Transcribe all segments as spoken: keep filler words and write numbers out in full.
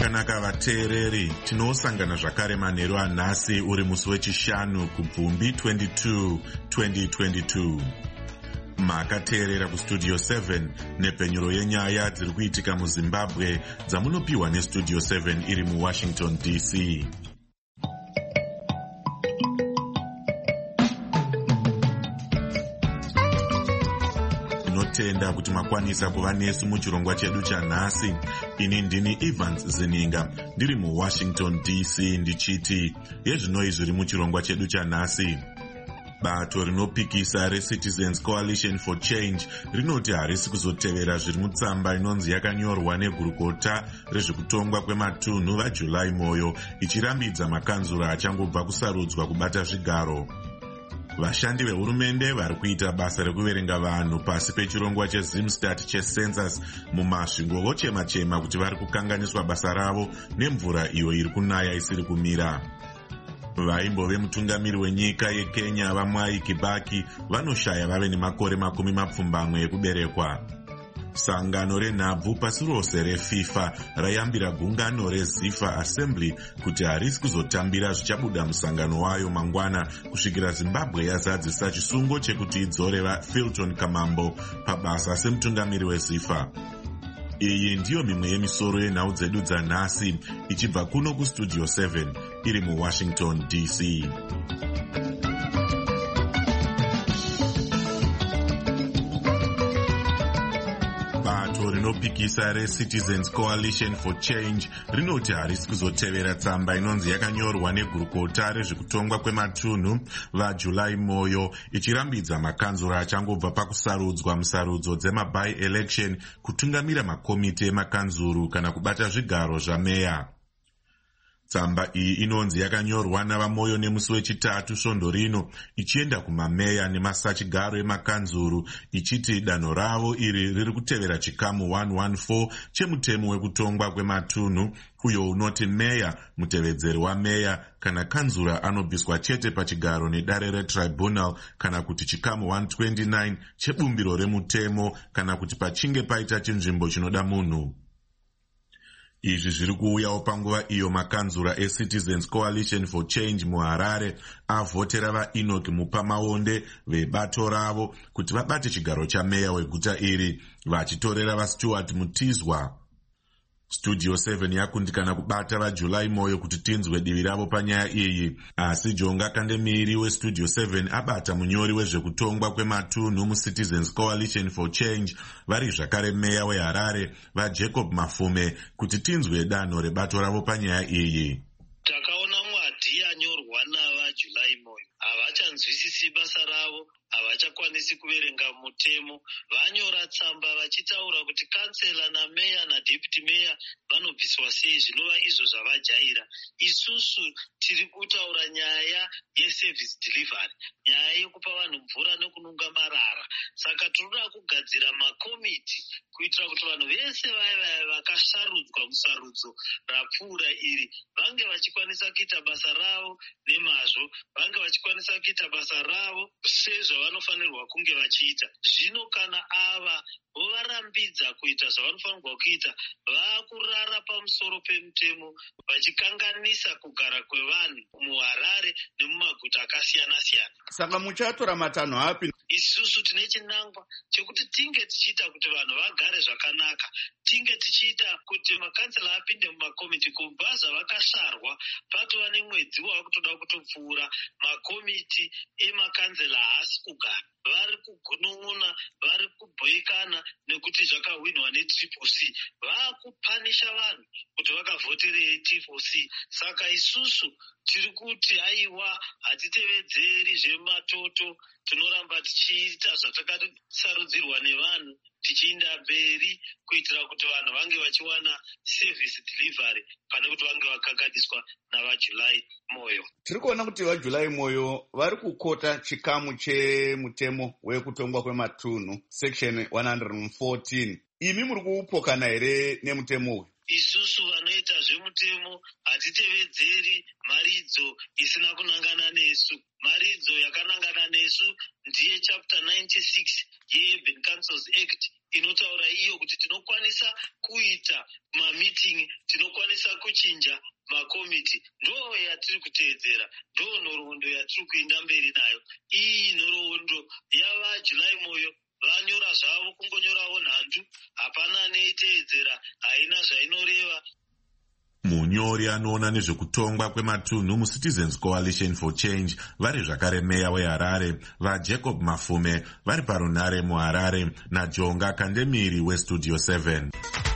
Makanaka vateereri, tinosangana zvakare manheru anhasi uri musi wechishanu kubvumbi twenty-two twenty twenty-two. Makateerera kustudio seven nepfenyuro yenyaya dziri kuitika muZimbabwe dzamunopiwa nestudio seven iri muWashington D C. Tinotenda kuti makwanisa kuva nesu muchirongwa chedu chanhasi. Ini ndini Evans Zininga ndiri muWashington D C ndichiti yezvinoi zviri muchirongwa chedu chanhasi. Bato rinopikisa reCitizens Coalition for Change rinoti harisi kuzotevera zviri mutsamba inonzi yakanyorwa negurukota rezvekutongwa kwematunhu vaJuly Moyo, ichirambidza makanzura achangobva kusarudzwa kubata zvigaro. Vashandi vehurumende vari kuita basa rekuverenga vanhu pasi pechirongwa cheZimstat checensus mumasvingo vochema-chema kuti vari kukanganiswa basa ravo nemvura iyo iri kunaya isiri kumira. Vaimbo vemutungamiri wenyika yeKenya vaMwai Kibaki vanoshaya vave nemakore makumi mapfumbamwe ekuberekwa. Sangano renhabvu pasi rose reFIFA rayambira gungano reZIFA Assembly kuti harisi kuzotambira zvichabuda musangano wayo mangwana kusvikira Zimbabwe yazadzisa chisungo chekuti idzoreva Filton Kamambo pabasa semutungamiri weZIFA. Iyi ndiyo mimwe yemisoro yenhau dzedu dzanhasi ichibva kuno kustudio seven iri muWashington D C. Bato rinopikisa reCitizens Coalition for Change rinoti harisi kuzotevera tsamba inonzi yakanyorwa negurukota rezvekutongwa kwematunhu vaJuly Moyo, ichirambidza makanzura achangobva pakusarudzwa musarudzo dzema-by-election kutungamira makomiti emakanzuru kana kubata zvigaro zvameya. Tsamba iyi inonzi yakanyorwa navaMoyo nemusi wechitatu svondo rino, ichienda kumameya nemasachigaro emakanzuru, ichiti danho ravo iri riri kutevera chikamu one fourteen chemutemo wekutongwa kwematunhu, uyo unoti meya, mutevedzeri wameya kana kanzura anobviswa chete pachigaro nedare retribunal, kana kuti chikamu one twenty-nine chebumbiro remutemo, kana kuti pachinge paita chinzvimbo chinoda munhu. Izvi zviri kuuyawo panguva iyo makanzura eCitizens Coalition for Change muHarare avhotera vaEnoch Mupamaonde vebato ravo kuti vabate chigaro chameya weguta iri, vachitorera vaStuart Mutizwa. Studio seven yakundikana kubata vaJuly Moyo kuti tinzwe divi ravo panyaya iyi, asi Jonga Kandemiri weStudio seven abata munyori wezvekutongwa kwematunhu muCitizens Coalition for Change vari zvakare meya weHarare vaJacob Mafume kuti tinzwe danho rebato ravo panyaya iyi. Takaona mwadi yanyorwa navaJuly Moyo havachanzwisisi basa ravo, havachakwanisi kuverenga mutemo. Vanyora tsamba vachitaura kuti kansela nameya nadeputy meya vanobviswa sei, zvinova izvo zvavajaira. Isusu tiri kutaura nyaya yeservice delivery, nyaya yekupa vanhu mvura nekununga marara. Saka tinoda kugadzira makomiti kuitira kuti vanhu vese vaya vakasarudzwa musarudzo rapfuura iri vange vachikwanisa kuita basa ravo nemazvo, vange vachikwanisa kuita basa ravo sezvavanofanirwa kunge vachiita. Zvino kana ava vovarambidza kuita zvavanofanirwa kuita, vakurara pamusoro pemutemo vachikanganisa kugara kwevanhu muHarare nemumaguta akasiyana-siyana. Saka muchatora matanho api? Isusu tine chinangwa chekuti tinge tichiita kuti vanhu vagare zvakanaka, tinge tichiita kuti makansela apinde mumakomiti kubva zvavakasarwa patova nemwedzi wakutoda kutopfuura. Makomiti emakanzela haasi kugara, vari kugunun'una, vari kubhoikana nekuti zvakahwinwa netriple C. Vakupanisha vanhu kuti vakavhoterei triple C. Saka isusu tiri kuti aiwa, hatitevedzeri zvematoto, tinoramba tichiita zvatakasarudzirwa nevanhu, tichiinda mberi kuitira kuti vanhu vange vachiwana service delivery pane kuti vange vakanganiswa navaJuly Moyo. Tiri kuona kuti vaJuly Moyo vari kukota chikamu chemutemo wekutongwa kwematunhu section one fourteen. Imi muri kuupokana here nemutemo uyu? Isusu vanoita zvemutemo hatitevedzeri maridzo isina kunangana nesu. Maridzo yakanangana nesu ndiye chapter ninety-six yeurban councils act inotaura iyo kuti tinokwanisa kuita mamiting, tinokwanisa kuchinja makomiti. Ndo yatiri kuteedzera, ndo nhoroondo yatiri kuenda mberi nayo. Iyi nhoroondo yavaJuly Moyo vanyora zvavo, kungonyorawo nhantu, hapana neiteedzera, haina zvainoreva. Munyori anoona nezvekutongwa kwematunhu muCitizens Coalition for Change vari zvakare meya weHarare, vaJacob Mafume vari parunhare muHarare, naJonga Kandemiri weStudio seven.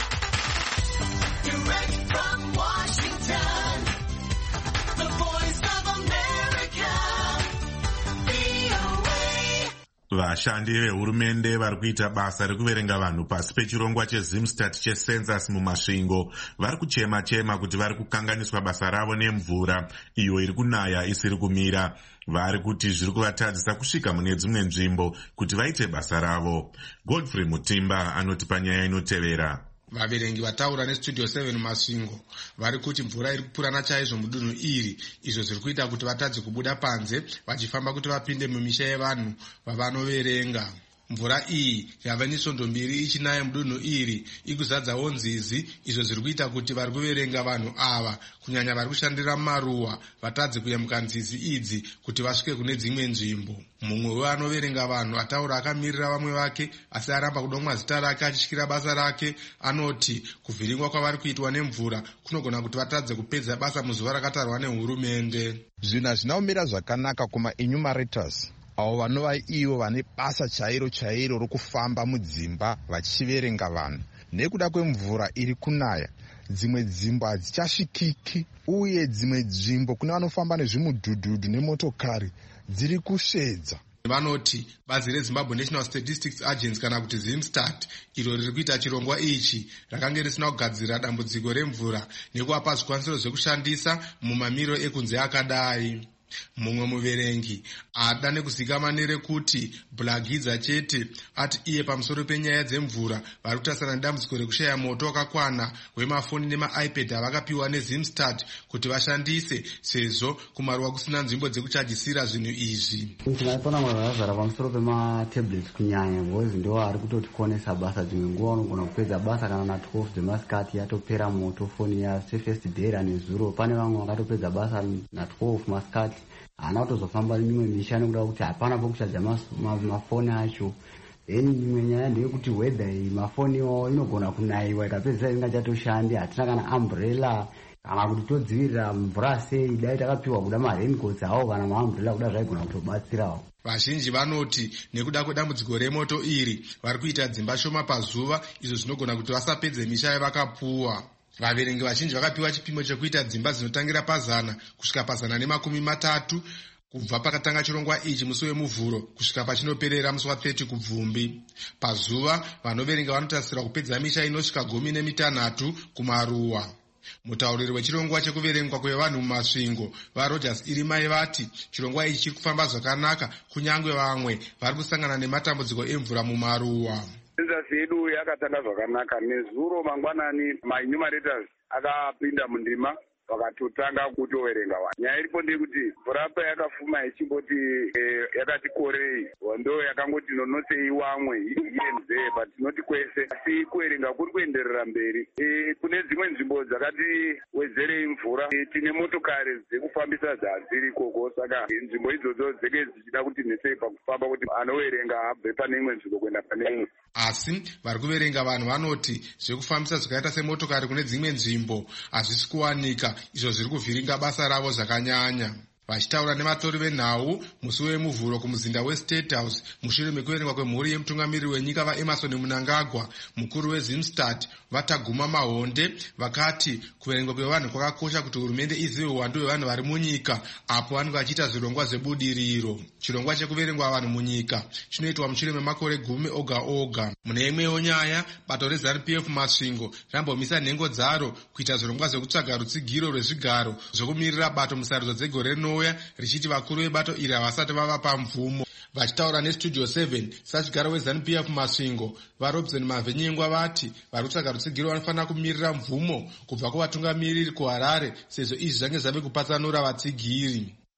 Vashandi vehurumende vari kuita basa rekuverenga vanhu pasi pechirongwa chezimstat checensus mumasvingo vari kuchema-chema kuti vari kukanganiswa basa ravo nemvura iyo iri kunaya isiri kumira. Vari kuti zviri kuvatadzisa kusvika mune dzimwe nzvimbo kuti vaite basa ravo. Godfrey Mutimba anoti panyaya inotevera. Vaverengi vataura neStudio seven masvingo vari kuti mvura iri kupurana chaizvo mudunhu iri, izvo zviri kuita kuti vatadze kubuda panze vachifamba kuti vapinde mumisha yevanhu vavanoverenga. Mvura iyi yava nesvondo mbiri ichinaya mudunhu iri ikuzadzawo nzizi, izvo zviri kuita kuti vari kuverenga vanhu ava, kunyanya vari kushandira maruwa, vatadze kuyambuka nzizi idzi kuti vasvike kune dzimwe nzvimbo. Mumwe wevanoverenga vanhu ataura akamirira vamwe vake asi aramba kudomwa zita rake achityira basa rake, anoti kuvhiringwa kwavari kuitwa nemvura kunogona kuti vatadze kupedza basa muzuva rakatarwa nehurumende. Zvinhu hazvina kumira zvakanaka kuma-enumerators avo vanova ivo vane basa chairo chairo rokufamba mudzimba vachiverenga vanhu. Nekuda kwemvura iri kunaya, dzimwe dzimbo hadzichasvikiki, uye dzimwe nzvimbo kune vanofamba nezvimudhudhudhu nemotokari dziri kusvedza. Vanoti bazi reZimbabwe National Statistics Agency kana kuti Zimstat iro riri kuita chirongwa ichi rakanga risina kugadzira dambudziko remvura nekuvapa zvikwanisiro zvekushandisa mumamiriro ekunze akadai. Mumwe muverengi ada nekuzikama nerekuti Blagidza chete ati iye pamusoro penyaya dzemvura vari kutasana nedambudziko rekushaya moto wakakwana wemafoni nemaipad avakapiwa neZimstat kuti vashandise, sezvo kumaruwa kusina nzvimbo dzekuchajisira zvinhu izvi. Tinoona mazara pamusoro pematablets kunyanya, because ndo ari kutotikonesa basa. Dzimwe nguva unogona kupedza basa kana na twelve dzemasikati yatopera moto foni ya Safest Data nezuro. Pane vamwe vakatopedza basa na twelve masikati hana kutozofamba mimwe misha nekuda kuti hapana pokuchaja mafoni acho. Then imwe nyaya ndeyekuti weather iyi mafoni inogona kunaiwa ikapedzisa isingachatoshandi, hatina kana umbrella kana kuti todzivirira mvura sei. Dai takapiwa kuda ma-raincoats awo kana ma-umbrella kuda zvaigona kutobatsirawo. Vazhinji vanoti nekuda kwedambudziko remoto iri vari kuita dzimba shoma pazuva, izvo zvinogona kuti vasapedze misha yavakapuwa. Vaverengi vazhinji vakapiwa chipimo chekuita dzimba dzinotangira pazana kusvika pazana nemakumi matatu kubva pakatanga chirongwa ichi musi wemuvhuro kusvika pachinoperera musi wa30 kubvumbi. Pazuva vanoverenga vanotarisirwa kupedza misha inosvika gumi nemitanhatu kumaruwa. Mutauriri wechirongwa chekuverengwa kwevanhu mumasvingo vaRogers Irimai vati chirongwa ichi chiri kufamba zvakanaka, kunyangwe vamwe vari kusangana nematambudziko emvura mumaruwa. Census yedu yakatanga zvakanaka. Nezuro mangwanani ma-enumerators akapinda mundima vakatotanga kutoverenga vanhu. Nyaya iripo ndeyekuti mvura payakafuma ichimboti e, yakati korei, ndo yakangoti nonosei wamwe ienze, but tinoti kwese asi kuverenga kuri kuenderera mberi. E, kune dzimwe nzvimbo dzakati wezerei mvura, e, tine motokari dzekufambisa dzadziri koko, saka nzvimbo idzodzo dzenge dzichida kuti nesei pakufamba kuti anoverenga abve pane imwe nzvimbo kuenda pane imwe. Asi vari kuverenga vanhu vanoti zvekufambisa zvakaita semotokari kune dzimwe nzvimbo hazvisi kuwanika, izvo zviri kuvhiringa basa ravo zvakanyanya. Vachitaura nematori venhau musi wemuvhuro kumuzinda weState House mushure mekuverengwa kwemhuri yemutungamiriri wenyika vaEmerson Mnangagwa, mukuru weZimstat Vataguma Mahonde vakati kuverengwa kwevanhu kwakakosha kuti hurumende izive uwandu hwevanhu vari munyika apo vanhu vachiita zvirongwa zvebudiriro. Chirongwa chekuverengwa vanhu munyika chinoitwa mushure memakore gumi oga oga. Mune imwewo nyaya, bato reZANU-P F masvingo rambomisa nhengo dzaro kuita zvirongwa zvekutsvaga rutsigiro rwezvigaro zvokumirira bato musarudzo dzegore rino richiti vakuru vebato iri havasati vavapa mvumo. Vachitaura neStudio seven, sachigaro weZANU-P F masvingo vaRobson Mavhenyengwa vati vari kutsvaga rutsigiro vanofanira kumirira mvumo kubva kuvatungamiriri kuHarare, sezvo izvi zvange zvave kupatsanura vatsigiri. Ezve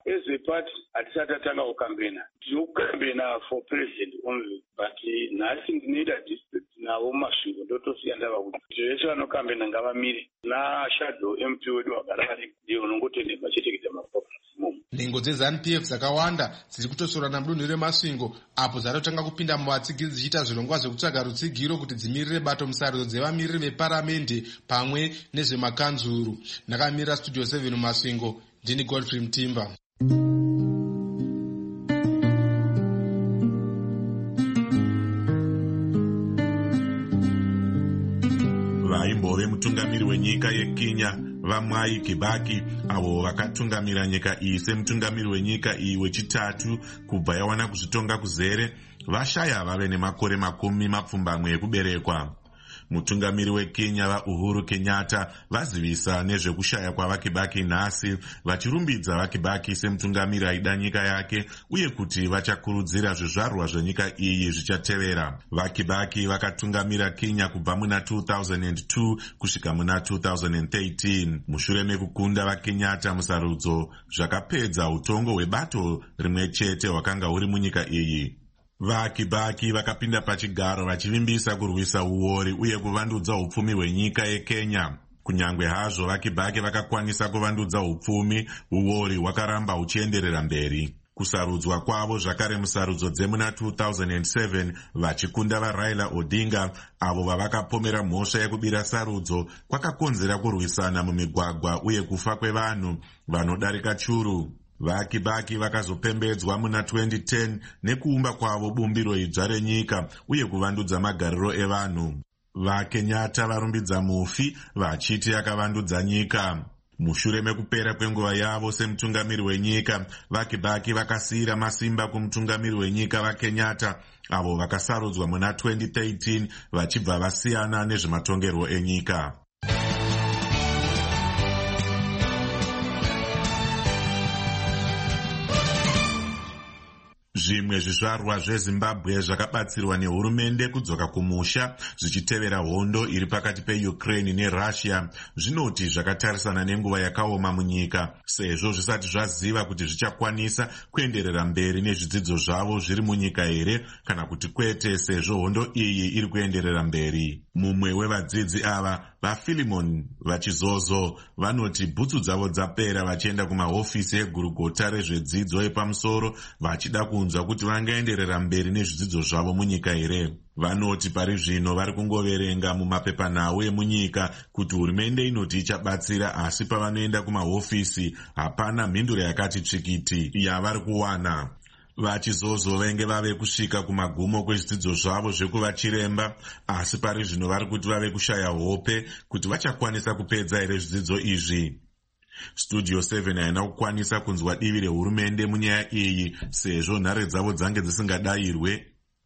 part hatisati tatanga kukambena. Tiri kukambena for president only, but nhasi ndinoita district navo masvingo ndotosiya ndava kuti vese vanokambena ngavamire nashadow M P wedu wagara ari ndiye unongotenderwa achiteketa maprograms imomo. Nhengo dzeZANU P F dzakawanda dziri kutosorana mudunhu remasvingo apo dzatotanga kupinda muvatsigiri dzichiita zvirongwa zvekutsvaga rutsigiro kuti dzimirire bato musarudzo dzevamiriri veparamende pamwe nezvemakanzuru. Ndakamirira studio seven mumasvingo, ndini Godfrey Mtimba. Vaimbove mutungamiri wenyika yeKenya vaMwai Kibaki avo vakatungamira nyika iyi semutungamiri wenyika iyi wechitatu kubva yawana kuzvitonga kuzere vashaya vave nemakore makumi mapfumbamwe ekuberekwa. Mutungamiri weKenya vaUhuru Kenyatta vazivisa nezvekushaya kwavaKibaki nhasi, vachirumbidza vaKibaki semutungamiri aida nyika yake uye kuti vachakurudzira zvizvarwa zvenyika iyi zvichatevera. VaKibaki vakatungamira Kenya kubva muna two thousand two kusvika muna two thousand thirteen. Mushure mekukunda vaKenyatta musarudzo zvakapedza utongo hwebato rimwe chete hwakanga huri munyika iyi. VaKibaki vakapinda pachigaro vachivimbisa kurwisa uori uye kuvandudza upfumi hwenyika yeKenya. Kunyangwe hazvo vaKibaki vakakwanisa kuvandudza upfumi, uori hwakaramba huchienderera mberi. Kusarudzwa kwavo zvakare musarudzo dzemuna two thousand seven vachikunda vaRaila Odinga avo vavakapomera mhosva yekubira sarudzo kwakakonzera kurwisana mumigwagwa uye kufa kwevanhu vanodarika churu. VaKibaki vakazopembedzwa muna twenty ten nekuumba kwavo bumbiro idzva renyika uye kuvandudza magariro evanhu. VaKenyatta varumbidza mufi vachiti akavandudza nyika. Mushure mekupera kwenguva yavo semutungamiri wenyika, vaKibaki vakasiyira masimba kumutungamiri wenyika vaKenyatta avo vakasarudzwa muna twenty thirteen vachibva vasiyana nezvematongerwo enyika. Zvimwe zvizvarwa zveZimbabwe zvakabatsirwa nehurumende kudzoka kumusha zvichitevera hondo iri pakati peUkraine neRussia zvinoti zvakatarisana nenguva yakaoma munyika, sezvo zvisati zvaziva kuti zvichakwanisa kuenderera mberi nezvidzidzo zvavo zviri munyika here kana kuti kwete, sezvo hondo iyi iri kuenderera mberi. Mumwe wevadzidzi ava, vaFilimon Vachizozo, vanoti bhutsu dzavo dzapera vachienda kumahofisi egurugota rezvedzidzo yepamusoro vachida kunzwa kuti vangaenderera mberi nezvidzidzo zvavo munyika here. Vanoti pari zvino vari kungoverenga mumapepanhau emunyika kuti hurumende inoti ichabatsira, asi pavanoenda kumahofisi hapana mhinduro yakati tsvikiti yavari kuwana. Vachizozo venge vave kusvika kumagumo kwezvidzidzo zvavo zvekuva chiremba, asi pari zvino vari kuti vave kushaya hope kuti vachakwanisa kupedza here zvidzidzo izvi. Studio seven haina kukwanisa kunzwa divi rehurumende munyaya iyi sezvo nhare dzavo dzange dzisingadayirwe.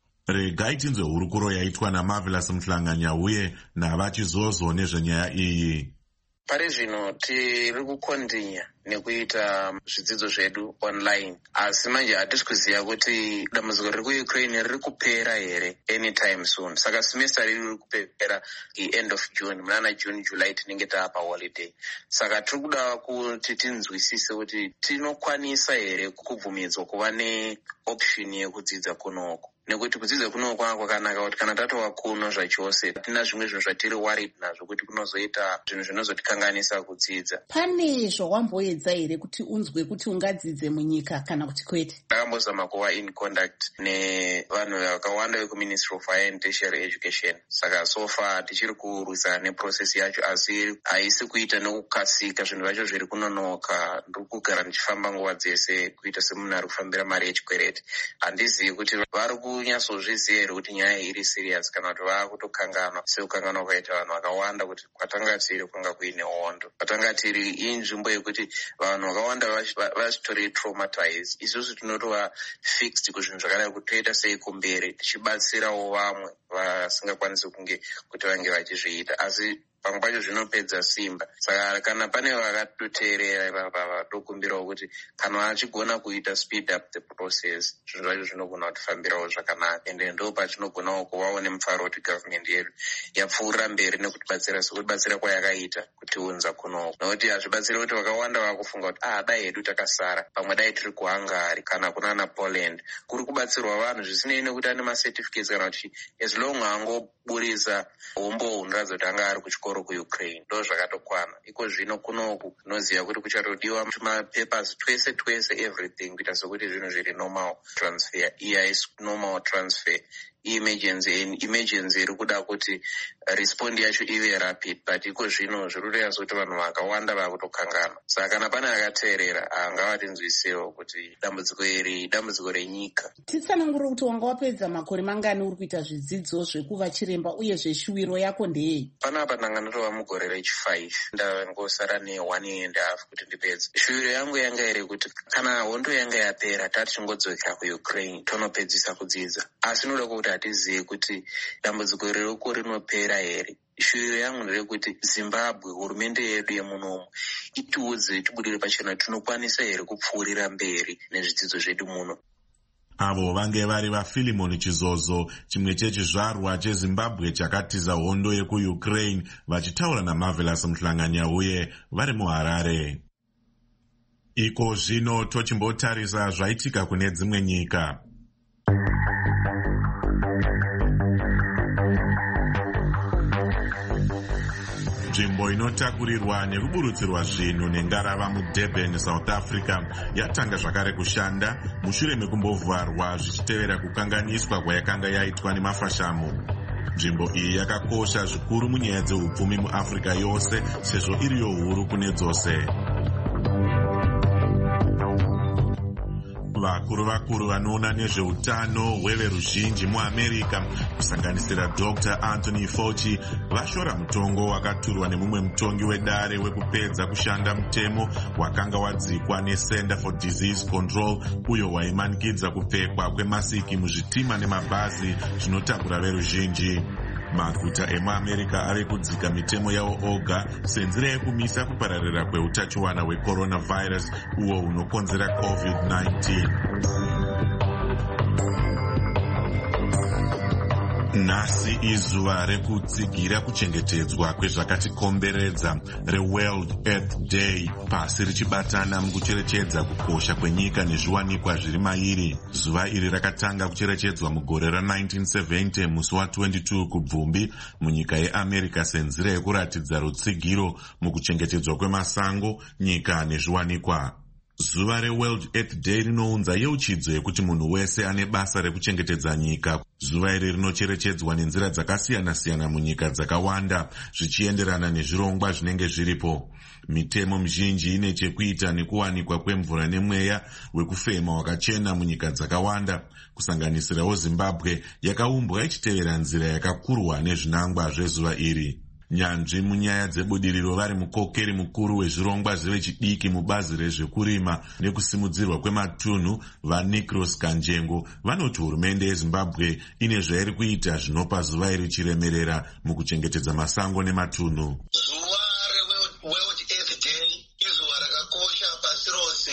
Regai tinzwe hurukuro yaitwa naMarvelous Mhlanganyauye navachizozo nezvenyaya iyi. Pari zvino tiri kukondinya nekuita zvidzidzo zvedu online, asi manje hatisi kuziva kuti dambudziko riri kuUkraine riri kupera here anytime soon. Saka semester riri kupera end of June, munana June July tinenge taapa holiday. Saka tiri kuda kuti tinzwisise kuti tinokwanisa here kubvumidzwa kuva neoption yekudzidza kunoko. Nekuti kudzidza kuno kwakanaka kuti kana tatova kuno zvachose tina zvimwe zvinhu zvatiri worried nazvo kuti kunozoita zvinhu zvinozotikanganisa kudzidza. Pane zvawamboedza here kuti unzwe kuti ungadzidze munyika kana kuti kwete? Ndakambozama kuva in contact nevanhu vakawanda vekuMinistry of Higher and Tertiary Education. Saka so far tichiri kurwisana neprocess yacho, asi haisi kuita nekukasika, zvinhu zvacho zviri kunonoka. Ndiri kugara ndichifamba nguva dzese kuita semunhu ari kufambira mari yechikwereti. Handizivi kuti vari kunyatsozviziva here kuti nyaya iri serious kana kuti vava kutokanganwa sekukanganwa kwaita vanhu vakawanda kuti kwatanga tiri kwanga kuine hondo. Kwatanga tiri inzvimbo yekuti vanhu vakawanda vachitori traumatized. Isusu tinotova fixed kuzvinhu zvakadai kuti toita sei kumberi tichibatsirawo vamwe vasingakwanisi kunge kuti vange vachizviita. Asi pamwe pacho zvinopedza simba. Saka kana pane vakatoteerera vatokumbirawo kuti kana vachigona kuita speed up the process, zvinhu zvacho zvinogona kutifambirawo zvakanaka, ende ndo patinogonawo kuvawo nemufaro kuti gavhmendi yedu yapfuurira mberi nekutibatsira sekutibatsira kwayakaita kutiunza kunoku, nokuti hazvibatsiri kuti vakawanda vakufunga kuti ah dai hedu takasara, pamwe dai tiri kuHungary kana kunana Poland, kuri kubatsirwa vanhu zvisinei nekuti ane macertificates kana kuti as long angoburisa hombo unoratidza kuti anga ari kuchikoro kuUkraine, ndo zvakatokwana. Iko zvino kunoku tinoziva kuti kuchatodiwa mapapers twese twese everything kuita sekuti zvinhu zviri normal transfer. Iyi haisi normal transfer, emergency emergency iri kuda kuti respond yacho ive rapid, but iko zvino zviri kureva sekuti vanhu vakawanda vakutokangana. Saka kana pane akateerera ngavatinzwisewo kuti dambudziko iri dambudziko renyika. Titsanangurire kuti wanga wapedza makore mangani uri kuita zvidzidzo zvekuva chiremba uye zveshuwiro yako ndeyei? Panapa ndanga ndotova mugore rechifive, ndangosara ne-one year and a half kuti ndipedze. Shuwiro yangu yanga iri kuti kana hondo yanga yapera tati tingodzokera kuUkraine tonopedzisa kudzidza, asi noda kuti hatizive kuti dambudziko ririko rinopera here. Shuwiro yangu nderekuti Zimbabwe, hurumende yedu yemunomu, itiudze tibudire pachena tinokwanisa here kupfuurira mberi nezvidzidzo zvedu muno. Avo vange vari vaFilimoni Chizozo, chimwe chechizvarwa cheZimbabwe chakatiza hondo yekuUkraine, vachitaura naMarvelous Muhlanganyauye vari muHarare. Iko zvino tochimbotarisa zvaitika kune dzimwe nyika. Nzvimbo inotakurirwa nekuburutsirwa zvinhu nengarava muDurban, South Africa yatanga zvakare kushanda mushure mekumbovharwa zvichitevera kukanganiswa kwayakanga yaitwa nemafashamu. Nzvimbo iyi yakakosha zvikuru munyaya dzeupfumi muAfrica yose sezvo iriyo huru kune dzose. Vakuru vakuru vanoona nezveutano hweveruzhinji muAmerica kusanganisira Doctor Anthony Fauci vashora mutongo wakaturwa nemumwe mutongi wedare wekupedza kushanda mutemo wakanga wadzikwa neCenter for Disease Control uyo waimanikidza kupfekwa kwemasiki muzvitima nemabhazi zvinotakura veruzhinji. Maguta emuAmerica ave kudzika mitemo yawo oga senzira yekumisa kupararira kweutachiwana hwecoronavirus uwo unokonzera covid nineteen. Nhasi izuva rekutsigira kuchengetedzwa kwezvakatikomberedza reWorld Earth Day, pasi richibatana mukucherechedza kukosha kwenyika nezviwanikwa zviri mairi. Zuva iri rakatanga kucherechedzwa mugore ra-nineteen seventy musi wa-twenty-two kubvumbi munyika yeAmerica senzira yekuratidza rutsigiro mukuchengetedzwa kwemasango, nyika nezviwanikwa. Zuva reWorld Earth Day rinounza yeuchidzo yekuti munhu wese ane basa rekuchengetedza nyika. Zuva iri rinocherechedzwa nenzira dzakasiyana-siyana munyika dzakawanda zvichienderana nezvirongwa zvinenge zviripo. Mitemo mizhinji ine chekuita nekuwanikwa kwemvura nemweya wekufema wakachena munyika dzakawanda, kusanganisirawo Zimbabwe yakaumbwa ichitevera nzira yakakurwa nezvinangwa zvezuva iri. Nyanzvi munyaya dzebudiriro vari mukokeri mukuru wezvirongwa zvevechidiki mubazi rezvekurima nekusimudzirwa kwematunhu vaNicros Kanjengo vanoti hurumende yeZimbabwe ine zvairi kuita zvinopa zuva iri chiremerera mukuchengetedza masango nematunhu. Zuva reWorld Earth Day izuva rakakosha pasi rose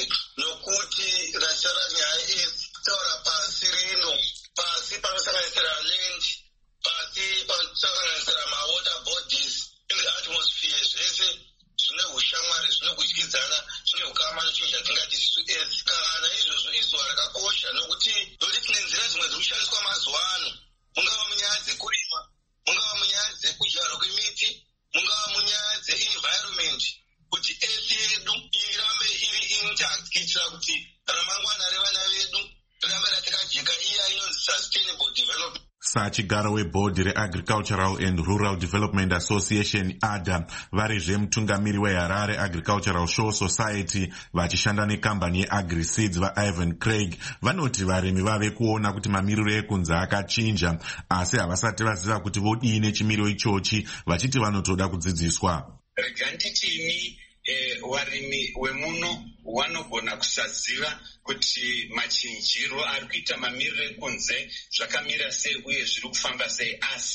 nokuti rachara nyaya yekutaura pasi rino, pasi panosanganisira land, pasi panosanganisira mawater bodies in the atmosphere, zvese zvine ushamwari, zvine kudyidzana, zvine ukama nechinhu chatingati earth. Kana izvozvo izuva rakakosha nokuti ndokuti tine nzira dzimwe dziri kushandiswa mazuva ano, mungava munyaya dzekurima, mungava munyaya dzekudyarwa kwemiti, mungava munyaya dze-environment, kuti earth yedu irambe iri intact kuitira kuti ramangwana revana vedu rirambe ratakajeka, iya inonzi sustainable development. Sachigaro webhodhi reAgricultural and Rural Development Association A D A varizve mutungamiri weHarare Agricultural Show Society vachishanda nekambani yeAgriSeeds vaIvan Craig vanoti varimi vave kuona kuti mamiriro ekunze akachinja, asi havasati vaziva kuti vodii nechimiro ichochi, vachiti vanotoda kudzidziswa. Rega nditini eh, varimi wemuno vanogona kusaziva kuti machinjiro ari kuita mamiriro ekunze zvakamira sei uye zviri kufamba sei, asi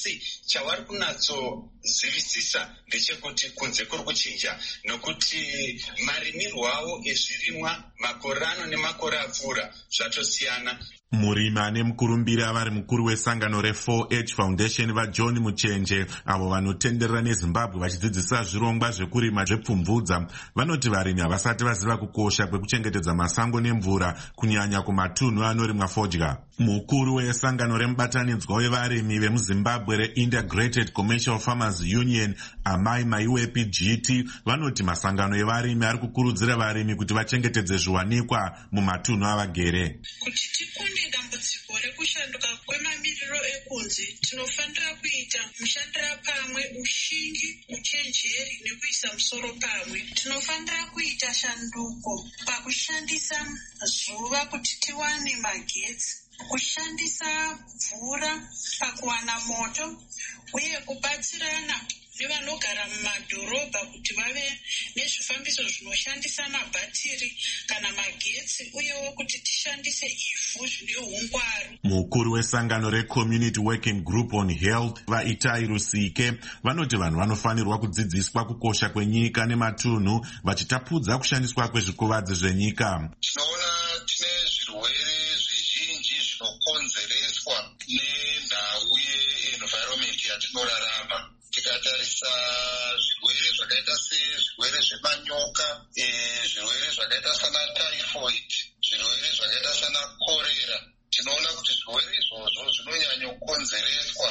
chavari kunatsozivisisa ndechekuti kunze kuri kuchinja, nokuti marimirwo avo ezvirimwa makore ano nemakore apfuura zvatosiyana. Murimi ane mukurumbira vari mukuru wesangano re four H Foundation vaJohn Muchenje, avo vanotenderera neZimbabwe vachidzidzisa zvirongwa zvekurima zvepfumvudza, vanoti varimi havasati vaziva kukosha kwekuchengetedza masango nemvura, kunyanya kumatunhu anorimwa fodya. Mukuru wesangano remubatanidzwa wevarimi vemuZimbabwe reIntegrated Commercial Farmers Union, Amai Maiwepi G T, vanoti masangano evarimi ari kukurudzira varimi kuti vachengetedze zviwanikwa mumatunhu avagere. Kuti tikunde dambudziko rekushanduka kwemamiriro ekunze, tinofanira kuita mushandira pamwe, ushingi, uchenjeri nekuisa musoro pamwe. Tinofanira kuita shanduko pakushandisa zuva kuti tiwane magetsi, kushandisa mvura pakuwana moto, uye kubatsirana nevanogara mumadhorobha kuti vave nezvifambiso zvinoshandisa mabhatiri kana magetsi, uyewo kuti tishandise ivhu zvine hungwaru. Mukuru wesangano reCommunity Working Group on Health vaItai Rusike vanoti vanhu vanofanirwa kudzidziswa kukosha kwenyika nematunhu vachitapudza kushandiswa kwezvikuvadzi zvenyika. Tinoona tine zvirwere zvizhinji zvinokonzereswa nendau ye-environment yatinorarama. Tikatarisa zvirwere zvakaita sezvirwere zvemanyoka, zvirwere zvakaita sana typhoid, zvirwere zvakaita sana korera, tinoona kuti zvirwere izvozvo zvinonyanya kukonzereswa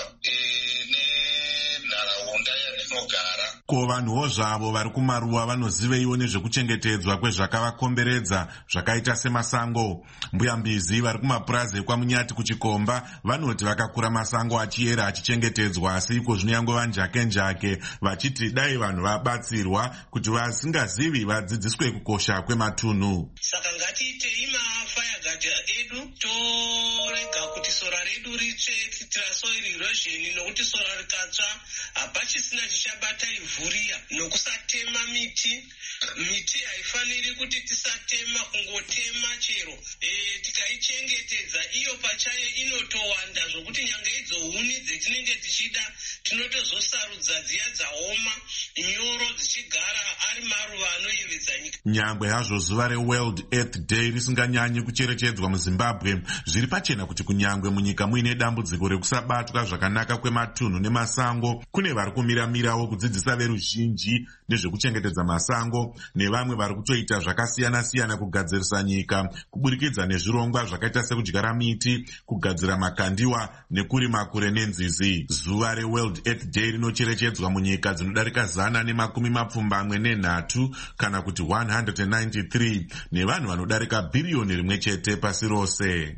nenharaunda yatinogara. Ko vanhuwo zvavo vari kumaruwa vanoziveiwo nezvekuchengetedzwa kwezvakavakomberedza zvakaita semasango. Mbuya Mbizi vari kumapurazi ekwaMunyati kuchikomba vanoti vakakura masango achiyera achichengetedzwa, asi iko zvinoyangova njake njake, vachiti dai vanhu vabatsirwa kuti vasingazivi vadzidziswe kukosha kwematunhu. Saka ngatiitei mafayagadi edu, torega kuti sora redu ritsve, kuitira soil erosion, nokuti sora rikatsva hapachisina chichabata ivhu riya. Nokusatema miti, miti haifaniri kuti tisatema, kungotema chero. E, tikaichengetedza iyo pachayo inotowanda zvokuti nyange idzo huni dzetinenge tichida tinotozosarudza dziya dzaoma, nyoro dzichigara ari maruva anoyevedza nyika. Nyangwe hazvo zuva reWorld Earth Day risinganyanyi kucherechedzwa muZimbabwe, zviri pachena kuti kunyangwe munyika muine dambudziko rekusabatwa zvakanaka kwematunhu nemasango, kune vari kumiramirawo kudzidzisa veruzhinji nezvekuchengetedza masango, nevamwe vari kutoita zvakasiyana-siyana kugadzirisa nyika kuburikidza nezvirongwa zvakaita sekudyara miti, kugadzira makandiwa nekurima kure nenzizi. Zuva reWorld Earth Day rinocherechedzwa munyika dzinodarika zana nemakumi mapfumbamwe nenhatu kana kuti one hundred ninety-three, nevanhu vanodarika bhiriyoni rimwe chete pasi rose.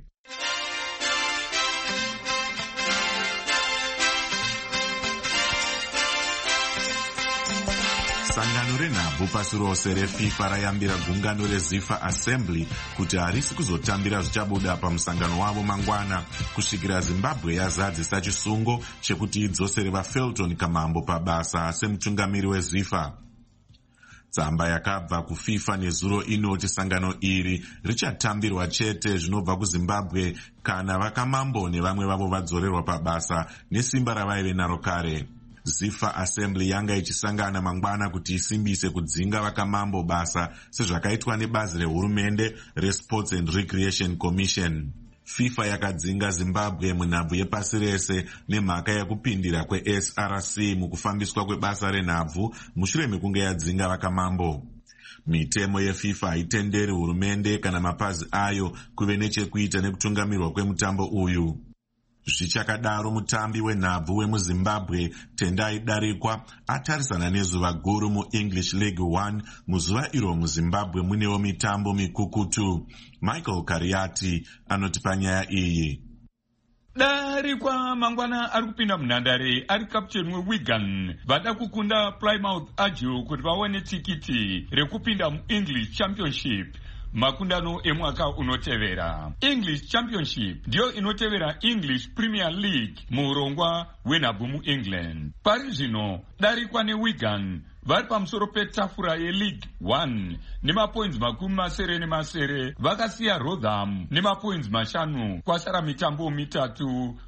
Sangano renhabvu pasi rose reFIFA rayambira gungano reZIFA Assembly kuti harisi kuzotambira zvichabuda pamusangano wavo mangwana kusvikira Zimbabwe yazadzisa chisungo chekuti idzosere vaFelton Kamambo pabasa semutungamiri weZIFA. Tsamba yakabva kuFIFA nezuro inoti sangano iri richatambirwa chete zvinobva kuZimbabwe kana vaKamambo nevamwe vavo vadzorerwa pabasa nesimba ravaive naro kare. ZIFA Assembly yanga ichisangana mangwana kuti isimbise kudzinga vaKamambo basa sezvakaitwa nebazi rehurumende reSports and Recreation Commission. FIFA yakadzinga Zimbabwe munhabvu yepasi rese nemhaka yekupindira kweS R C mukufambiswa kwebasa renhabvu mushure mekunge yadzinga vaKamambo. Mitemo yeFIFA haitenderi hurumende kana mapazi ayo kuve nechekuita nekutungamirwa kwemutambo uyu. Zvichakadaro mutambi wenhabvu wemuZimbabwe Tendai Darikwa atarisana nezuva guru muEnglish League one, muzuva iro muZimbabwe munewo mitambo mikukutu. Michael Kariati anoti panyaya iyi. Darikwa mangwana ari kupinda munhandare ari kapteni weWigan vada kukunda Plymouth Argyle kuti vaone tikiti rekupinda muEnglish Championship makundano emwaka unotevera. English Championship ndiyo inotevera English Premier League muurongwa hwenhabvu muEngland. Pari zvino Darikwa neWigan vari pamusoro petafura yeLeague one nemapoints makumi masere nemasere, vakasiya Rotherham nemapoints mashanu kwasara mitambo mitatu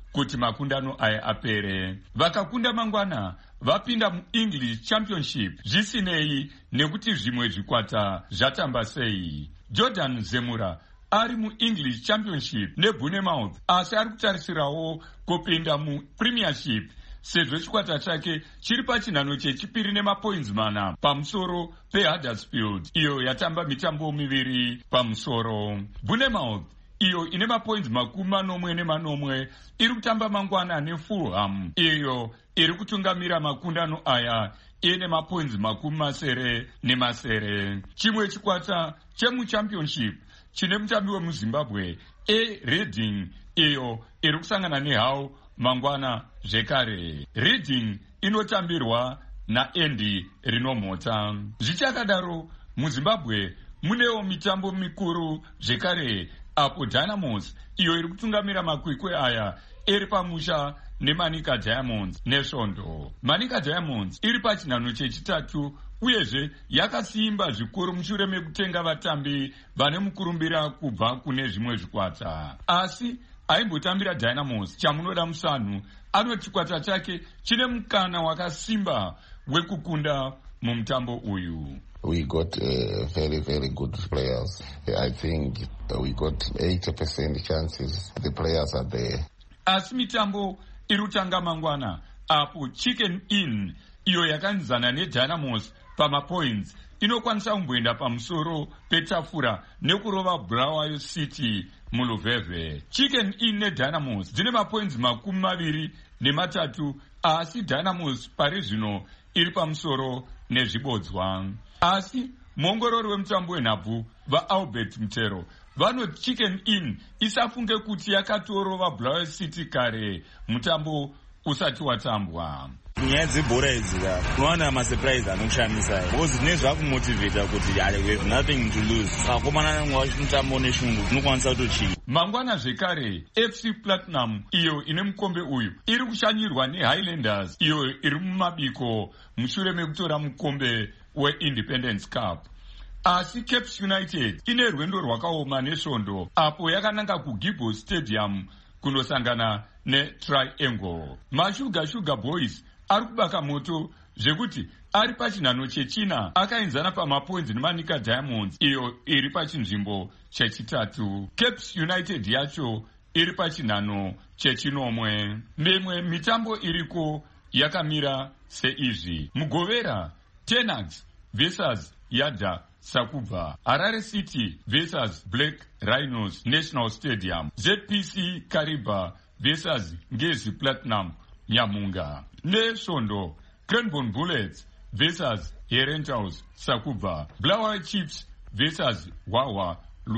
kuti makundano aya apere. Vakakunda mangwana vapinda muEnglish Championship zvisinei nekuti zvimwe zvikwata zvatamba sei. Jordan Zemura ari muEnglish Championship neBournemouth asi ari kutarisirawo kupinda muPremiership sezvo chikwata chake chiri pachinhano chechipiri nemapoints mana pamusoro peHuddersfield iyo yatamba mitambo miviri pamusoro. Bournemouth iyo ine mapoints makumi manomwe nemanomwe iri kutamba mangwana neFulham iyo iri kutungamira makundano aya ine mapoints makumi masere nemasere. Chimwe chikwata chemuchampionship chine mutambi wemuZimbabwe eReading iyo iri kusangana neHull mangwana zvekare. Reading inotambirwa naAndy Rinomhota. Zvichakadaro muZimbabwe munewo mitambo mikuru zvekare apo Dynamos iyo iri kutungamira makwikwi aya iri pamusha neManica Diamonds nesvondo. Manica Diamonds iri pachinhano chechitatu uyezve yakasimba zvikuru mushure mekutenga vatambi vane mukurumbira kubva kune zvimwe zvikwata. Asi aimbotambira Dynamos chamunoda musanhu anoti chikwata chake chine mukana wakasimba wekukunda mumutambo uyu. We got uh, very, very good players. I think we got eighty percent chances. The players are there. Asi mitambo irutanga mangwana apo Chicken Inn iyo yakanzana neDynamos pamapoints inokwanisa kumboenda pamusoro petafura nekurova Bulawayo City muluvhevhe. Chicken Inn neDynamos dzine mapoints makumi maviri nematatu asi Dynamos pari zvino iri pamusoro nezvibodzwa. Asi muongorori wemutambo wenhabvu vaAlbert Mutero vanoti Chicken Inn isafunge kuti yakatorova Bulawayo City kare mutambo usati watambwa. Nyaya dzebhora idzi unowana masurprise anoshamisa because zvine zvakumotivheta kuti we have nothing to lose. Sakakomana mutambo neshungu unokwanisa kutochii. Mangwana zvekare F C Platinum iyo ine mukombe uyu iri kushanyirwa neHighlanders iyo iri mumabiko mushure mekutora mukombe weIndependence Cup. Asi Cape United ine rwendo rwakaoma nesvondo apo yakananga kuGibbon Stadium kunosangana neTriangle. Mashuga Sugar Boys ari kubaka moto zvekuti ari pachinhano chechina akaenzana pamapoints neManica Diamonds iyo iri pachinzvimbo chechitatu. Cape United yacho iri pachinhano chechinomwe. Mimwe mitambo iriko yakamira seizvi: Mugovera Tenax versus Yada Sakubva, Harare City versus Black Rhinos National Stadium, Z P C Kariba versus Ngezi Platinum Nyamunga. Nesvondo Cranbourne Bullets versus Herentals Sakubva, Bulawayo Chiefs versus Wawa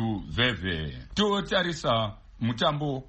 Luveve. Totarisa mutambo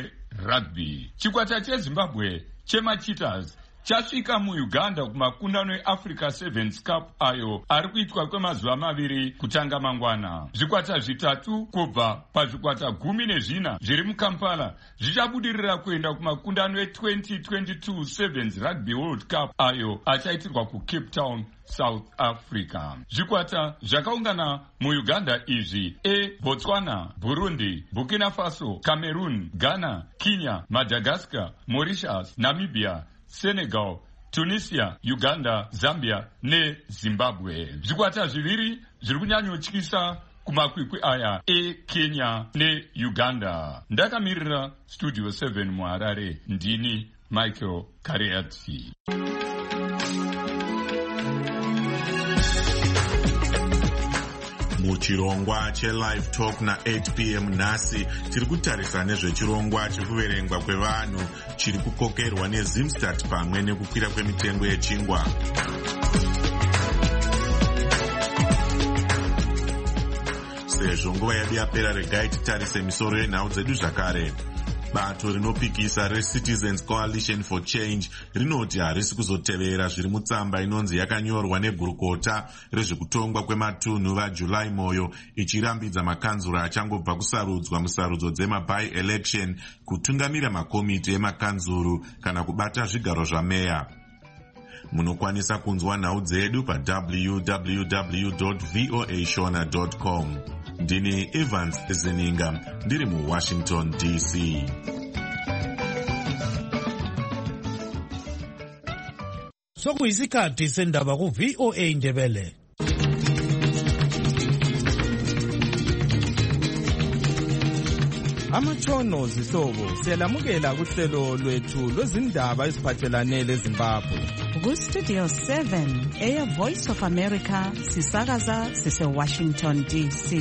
werugby. Chikwata cheZimbabwe chemacheetahs chasvika muUganda kumakundano eAfrica Sevens Cup ayo ari kuitwa kwemazuva maviri kutanga mangwana. Zvikwata zvitatu kubva pazvikwata gumi nezvina zviri muKampala zvichabudirira kuenda kumakundano e-twenty twenty-two Sevens Rugby World Cup ayo achaitirwa kuCape Town, South Africa. Zvikwata zvakaungana muUganda izvi eBotswana, Burundi, Burkina Faso, Cameroon, Ghana, Kenya, Madagascar, Mauritius, Namibia, Senegal, Tunisia, Uganda, Zambia neZimbabwe. Zvikwata zviviri zviri kunyanyotyisa kumakwikwi aya eKenya neUganda. Ndakamirira Studio seven muHarare, ndini Michael Kariati. Muchirongwa cheLive Talk na eight p m nhasi tiri kutarisa nezvechirongwa chekuverengwa kwevanhu chiri kukokerwa neZimstat pamwe nekukwira kwemitengo yechingwa. Sezvo nguva yedu yapera, regai titarise misoro yenhau dzedu zvakare. Bato rinopikisa reCitizens Coalition for Change rinoti harisi kuzotevera zviri mutsamba inonzi yakanyorwa negurukota rezvekutongwa kwematunhu vaJuly Moyo ichirambidza makanzura achangobva kusarudzwa musarudzo dzema-by-election kutungamira makomiti emakanzuru kana kubata zvigaro zvameya. Munokwanisa kunzwa nhau dzedu pa w w w dot voa shona dot com. Ndini Evans Zininga ndiri muWashington D C. sokuyisikhathi sendaba ku-V O A Ndebele. Amatshono zihlobo siyalamukela kuhlelo lwethu lwezindaba eziphathelane leZimbabwe. Ku-Studio seven, Air Voice of America, sisakaza sise-Washington D C.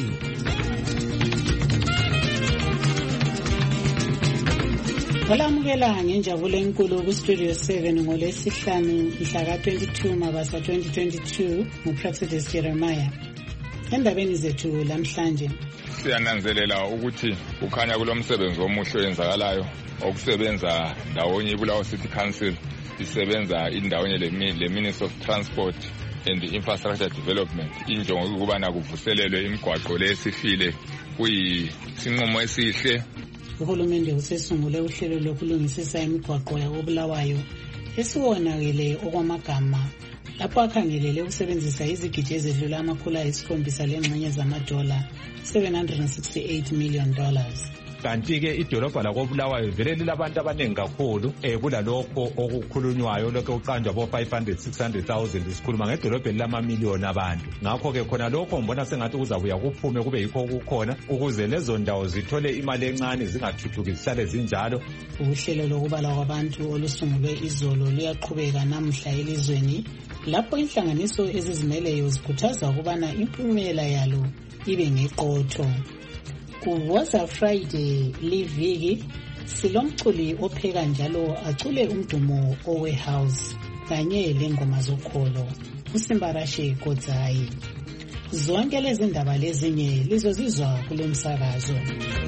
Olamukela ngenjabulo enkulu ku-Studio seven ngolwesihlanu mhla ka-twenty-two Mabasa twenty twenty-two nguProfetus Jeremiah. Endabeni zethu lamhlanje siyananzelela ukuthi kukhanya kulomsebenzi omuhle oyenzakalayo okusebenza ndawonye iBulawayo City Council isebenza indawonye le Ministry of Transport and Infrastructure Development injongo ukubana kuvuselelwe imigwaqo lesifile kuyisinqumo esihle. Uhulumende usesungule uhlelo lokulungisisa imigwaqo yakoBulawayo esiwonakele okwamagama lapho akhangelele ukusebenzisa izigidi ezedlula amakhulu ayisikhombisa lengxenye zamadola seven hundred sixty-eight million dollars. Kanti-ke idolobha lakoBulawayo vele lilabantu abaningi kakhulu um kulalokho okukhulunywayo lokho kuqanjwa bo-five hundred six hundred thousand sikhuluma ngedolobheni lamamiliyoni abantu. Ngakho-ke khona lokho ngibona sengathi kuzabuya kuphume kube yikho kukhona ukuze lezo ndawo zithole imali encane zingathuthuki zihlale zinjalo. Uhlelo lokubalwa kwabantu olusungulwe izolo luyaqhubeka namhla elizweni lapho inhlanganiso ezizimeleyo zikhuthaza ukubana impumela yalo ibe ngeqotho. Kuwoza Friday liviki silomculi opheka njalo acule umdumo owe-house kanye lengoma zokholo uSimbarashe Kodzayi. Zonke lezi ndaba lezinye lizozizwa kulo msakazo.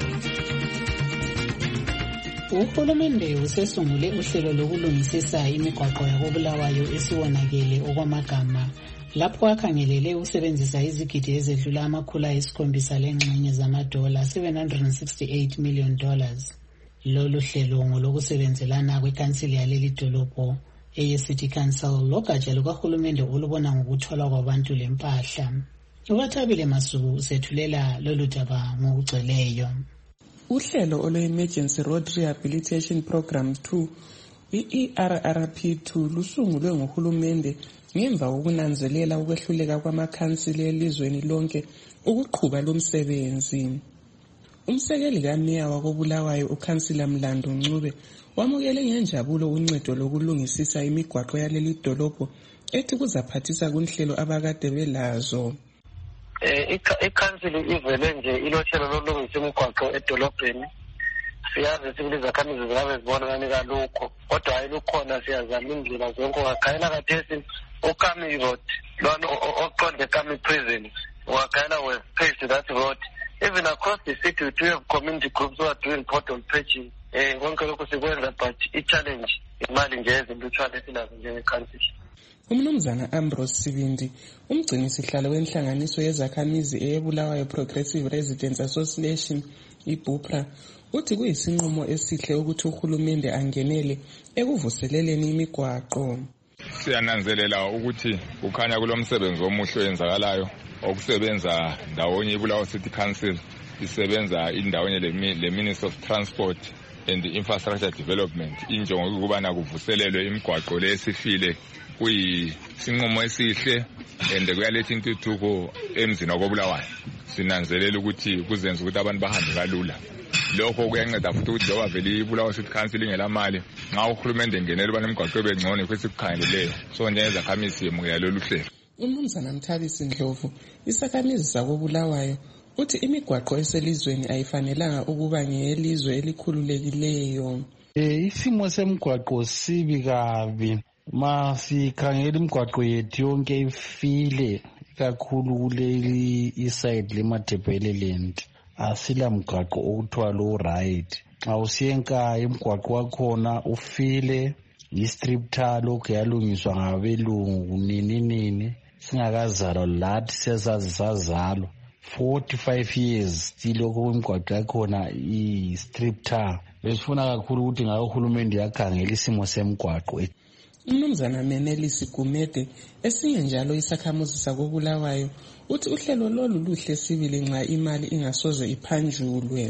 Uhulumende usesungule uhlelo lokulungisisa imigwaqo yakoBulawayo esiwonakele okwamagama lapho akhangelele usebenzisa izigidi ezedlula amakhulu ayisikhombisa lengxenye zamadola seven hundred sixty-eight million dollars. Lolu hlelo ngolokusebenzelana kwekansili yaleli dolobho eye-City Council logatsha lukahulumende olubona ngokutholwa kwabantu lempahla. Ubathabile Masuku usethulela lolu daba ngokugcweleyo. Uhlelo olu-Emergency Road Rehabilitation Program two, i-E R R P two, lusungulwe nguhulumende ngemva kokunanzelela ukwehluleka kwamakhansili elizweni lonke ukuqhuba lo msebenzi. Umsekeli kameya wakoBulawayo uKhansila Mlando Ncube wamukele ngenjabulo uncedo lokulungisisa imigwaqo yaleli dolobho ethi kuzaphathisa kunhlelo abakade belazo. Eh ikhansili ivele nje ilohlelo lokulungisa imigwaqo edolobheni. Siyazi sibili zakhamizi zabe zibona kanika lokho kodwa ayilukhona siyazama indlela zonke ungagayela kathesi uKami Road lona oqonde Kami Prison ungagayela we page that road even across the city we do have community groups who are doing pothole patching eh konke lokho sikwenza but i-challenge imali nje ezilutshwane esinazo njengekhansili. Umnumzana Ambrose Sibindi umgcini sihlalo wenhlanganiso yezakhamizi eyeBulawayo Progressive Residents Association iBupra uthi kuyisinqumo esihle ukuthi uhulumende angenele ekuvuseleleni imigwaqo. Siyananzelela ukuthi kukhanya kulomsebenzi omuhle oyenzakalayo okusebenza ndawonye iBulawayo City Council isebenza indawonye le Ministry of Transport and Infrastructure Development injongo ukubana kuvuselelwe imigwaqo lesifile kuyisinqumo esihle and kuyaletha intuthuko emzini wakoBulawayo. Sinanzelela ukuthi kuzenza ukuthi abantu bahambe kalula. Lokho kuyanceda futhi ukuthi njengoba vele iBulawayo City Council ingelamali nxa uhulumende engenele ubana imigwaqo ebe ngcono kwesikukhangeleleyo so njengezakhamizi yemukela lolu hlelo. Umnumzana Mthabisi Ndlovu isakhamizi sakoBulawayo uthi imigwaqo eselizweni ayifanelanga ukuba ngeyelizwe elikhululekileyo. Eh isimo semigwaqo sibi kabi masikhangela imigwaqo yethu yonke ifile kakhulu kuleli iside leMadebeleland asila mgwaqo okuthiwa low right. Xa usiyenka imigwaqo wakhona ufile istrip tar lokhu yalungiswa ngabelungu nini nini singakazalwa lathi sesazi sazalwa forty-five years still lokhu imigwaqo yakhona i-strip tar. Besifuna kakhulu ukuthi ngayo uhulumende yakhangela isimo semigwaqo. Umnumzana Menelisi Gumede esinye njalo isakhamuzi sakoBulawayo uthi uhlelo lolu luhle sibili nxa imali ingasoze iphanjulwe.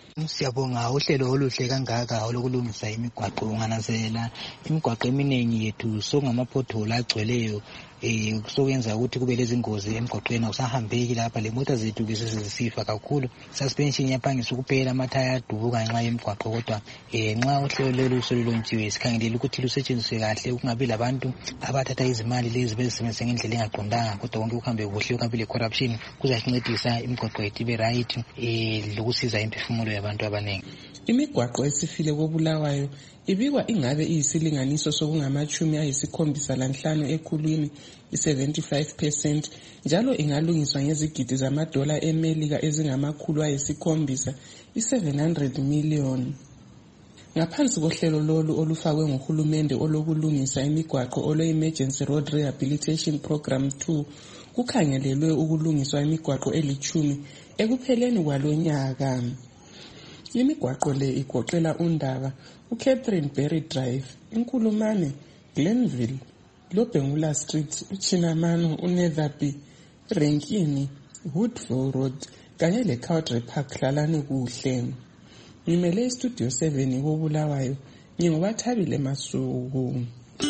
Siyabonga uhlelo oluhle kangaka olokulungisa imigwaqo. Ungananzelela imigwaqo eminingi yethu sokungama-pothole agcweleyo eh kusokuyenza ukuthi kube lezingozi emgwaqweni awusahambeki lapha. Le mota zethu ke sezisifa kakhulu, suspension yaphangisa ukuphela, amathaya adubuka ngenxa yemigwaqo. Kodwa eh nxa uhlelo lolu solulontshiwe sikhangelela ukuthi lusetshenziswe kahle, ukungabi labantu abathatha izimali lezi bezisebenzise ngendlela engaqondanga, kodwa konke kuhambe kuhle, kungabi le corruption. Kuzasincedisa imigwaqo yethu ibe right eh lokusiza imphefumulo yabantu abaningi. Imigwaqo esifile koBulawayo ibikwa ingabe iyisilinganiso sokungamachumi ayisikhombisa lanhlanu ekhulwini, i-seventy-five percent, njalo ingalungiswa ngezigidi zamadola eMelika ezingamakhulu ayisikhombisa, i-seven hundred million. Ngaphansi kohlelo lolu olufakwe nguhulumende olokulungisa imigwaqo olo-Emergency Road Rehabilitation Program two, kukhangelelwe ukulungiswa imigwaqo elichumi ekupheleni kwalonyaka. Imigwaqo le igoqela uNdaba, uCatherine Berry Drive, Inkulumane, Glenville, Lobengula Street, uChinamano, uNetherby, Renkini, Woodville Road kanye leCowdray Park Hlalani kuhle. Ngimele iStudio seven koBulawayo, ngingobathabile Masuku.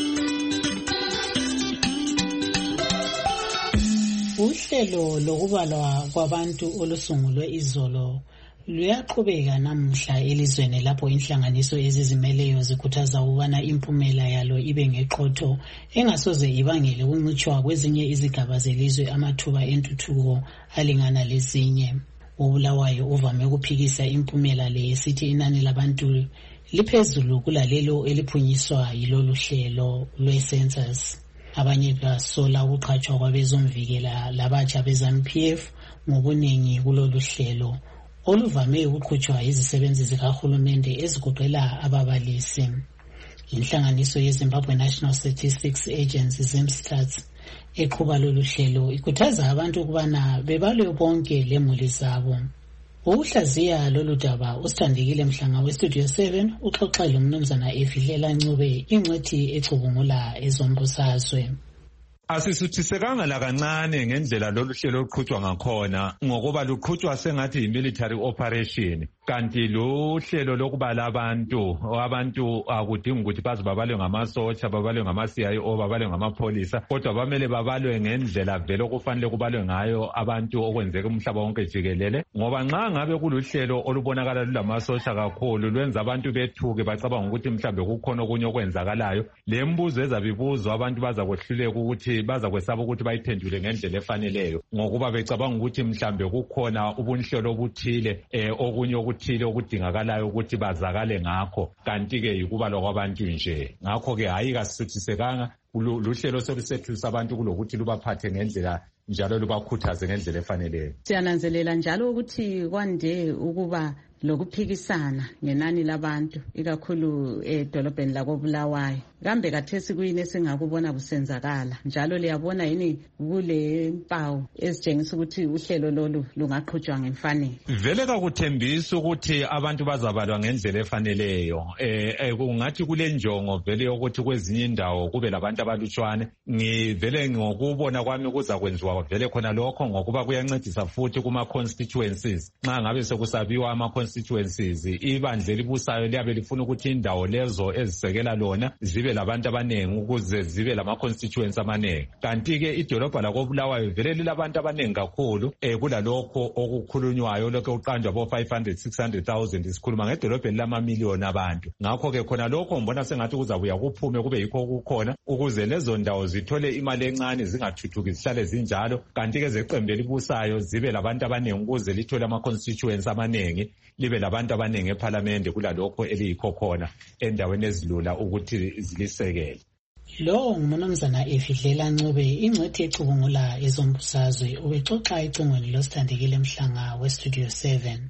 Uhlelo lokubalwa kwabantu olusungulwe izolo luyaqhubeka namuhla elizweni lapho inhlanganiso ezizimeleyo zikhuthaza ukubana impumela yalo ibe ngeqotho engasoze ibangele ukuncitshwa kwezinye izigaba zelizwe amathuba entuthuko alingana lezinye. uBulawayo uvame ukuphikisa impumela le esithi inani labantu liphezulu kulalelo eliphunyiswa yilolu hlelo lwe-census. Abanye basola ukuqhatshwa kwabezomvikela labatsha be-ZANU P F ngobuningi kulolu hlelo oluvame ukuqhutshwa izisebenzi zikahulumende ezigoqela ababalisi. Inhlanganiso yeZimbabwe National Statistics Agency ZimStats eqhuba lolu hlelo ikhuthaza abantu ukubana bebalwe bonke lemuli zabo. Ukuhlaziya lolu daba uSithandekile Mhlanga weStudio seven uxoxa lomnumzana Efihlela Ncube, ingcwethi ecubungula ezombusazwe. Asisuthisekanga lakancane ngendlela lolu hlelo luqhutshwa ngakhona, ngokuba luqhutshwa sengathi yi-military operation. Kanti lo hlelo lokubala abantu abantu akudingi ukuthi baze babalwe ngamasotsha, babalwe ngama-C I O, babalwe ngamapholisa, kodwa bamele babalwe ngendlela vele okufanele kubalwe ngayo abantu okwenzeka umhlaba wonke jikelele. Ngoba nxa ngabe kuluhlelo olubonakala lulamasotsha kakhulu lwenza abantu bethuke bacabanga ukuthi mhlambe kukhona okunye okwenzakalayo, le mbuzo ezabibuzwa abantu baza kwehluleka ukuthi baza kwesaba ukuthi bayiphendule ngendlela efaneleyo, ngokuba becabanga ukuthi mhlambe kukhona ubunhlelo obuthile eh okunye okuthile okudingakalayo ukuthi bazakale ngakho, kanti ke yikubalwa kwabantu nje. Ngakho ke hayi kasisuthisekanga, luhlelo solusethusa abantu kulokuthi lubaphathe ngendlela njalo lubakhuthaze ngendlela efaneleyo. Siyananzelela njalo ukuthi kwande ukuba lokuphikisana ngenani labantu ikakhulu edolobheni lakoBulawayo. Kambe kathesi kuyini esingakubona kusenzakala, njalo liyabona yini kule mpawu ezitshengisa ukuthi uhlelo lolu lungaqhutshwa ngemfanelo? Vele kakuthembisa ukuthi abantu bazabalwa ngendlela efaneleyo. Eh kungathi kule njongo vele ukuthi kwezinye indawo kube labantu abalutshwane. Ngivele ngokubona kwami kuza kwenziwa vele khona lokho, ngokuba kuyancedisa futhi kuma constituencies. Nxa ngabe sekusabiwa ama constituencies, ibandla elibusayo liyabe lifuna ukuthi indawo lezo ezisekela lona zibe labantu abanengi ukuze zibe lama constituents amanengi. Kanti ke idolobha lakoBulawayo vele lilabantu abanengi kakhulu eh kulalokho okukhulunywayo lokho uqanjwa bo five hundred six hundred thousand, isikhuluma ngedolobheni lamamiliyoni abantu. Ngakho ke khona lokho ngibona sengathi kuzabuya kuphume kube yikho kukhona ukuze lezo ndawo zithole imali encane zingathuthuki zihlale zinjalo, kanti ke zeqembu elibusayo zibe labantu abanengi ukuze lithole ama constituents amanengi, libe labantu abanengi eParliament kulalokho eliyikho khona endaweni ezilula ukuthi zilisekele. Lo ngumnumzana Efihlela Ncube, ingcwethi ecubungula ezombusazwe, ubexoxa ecingweni loSithandekile Mhlanga weStudio seven.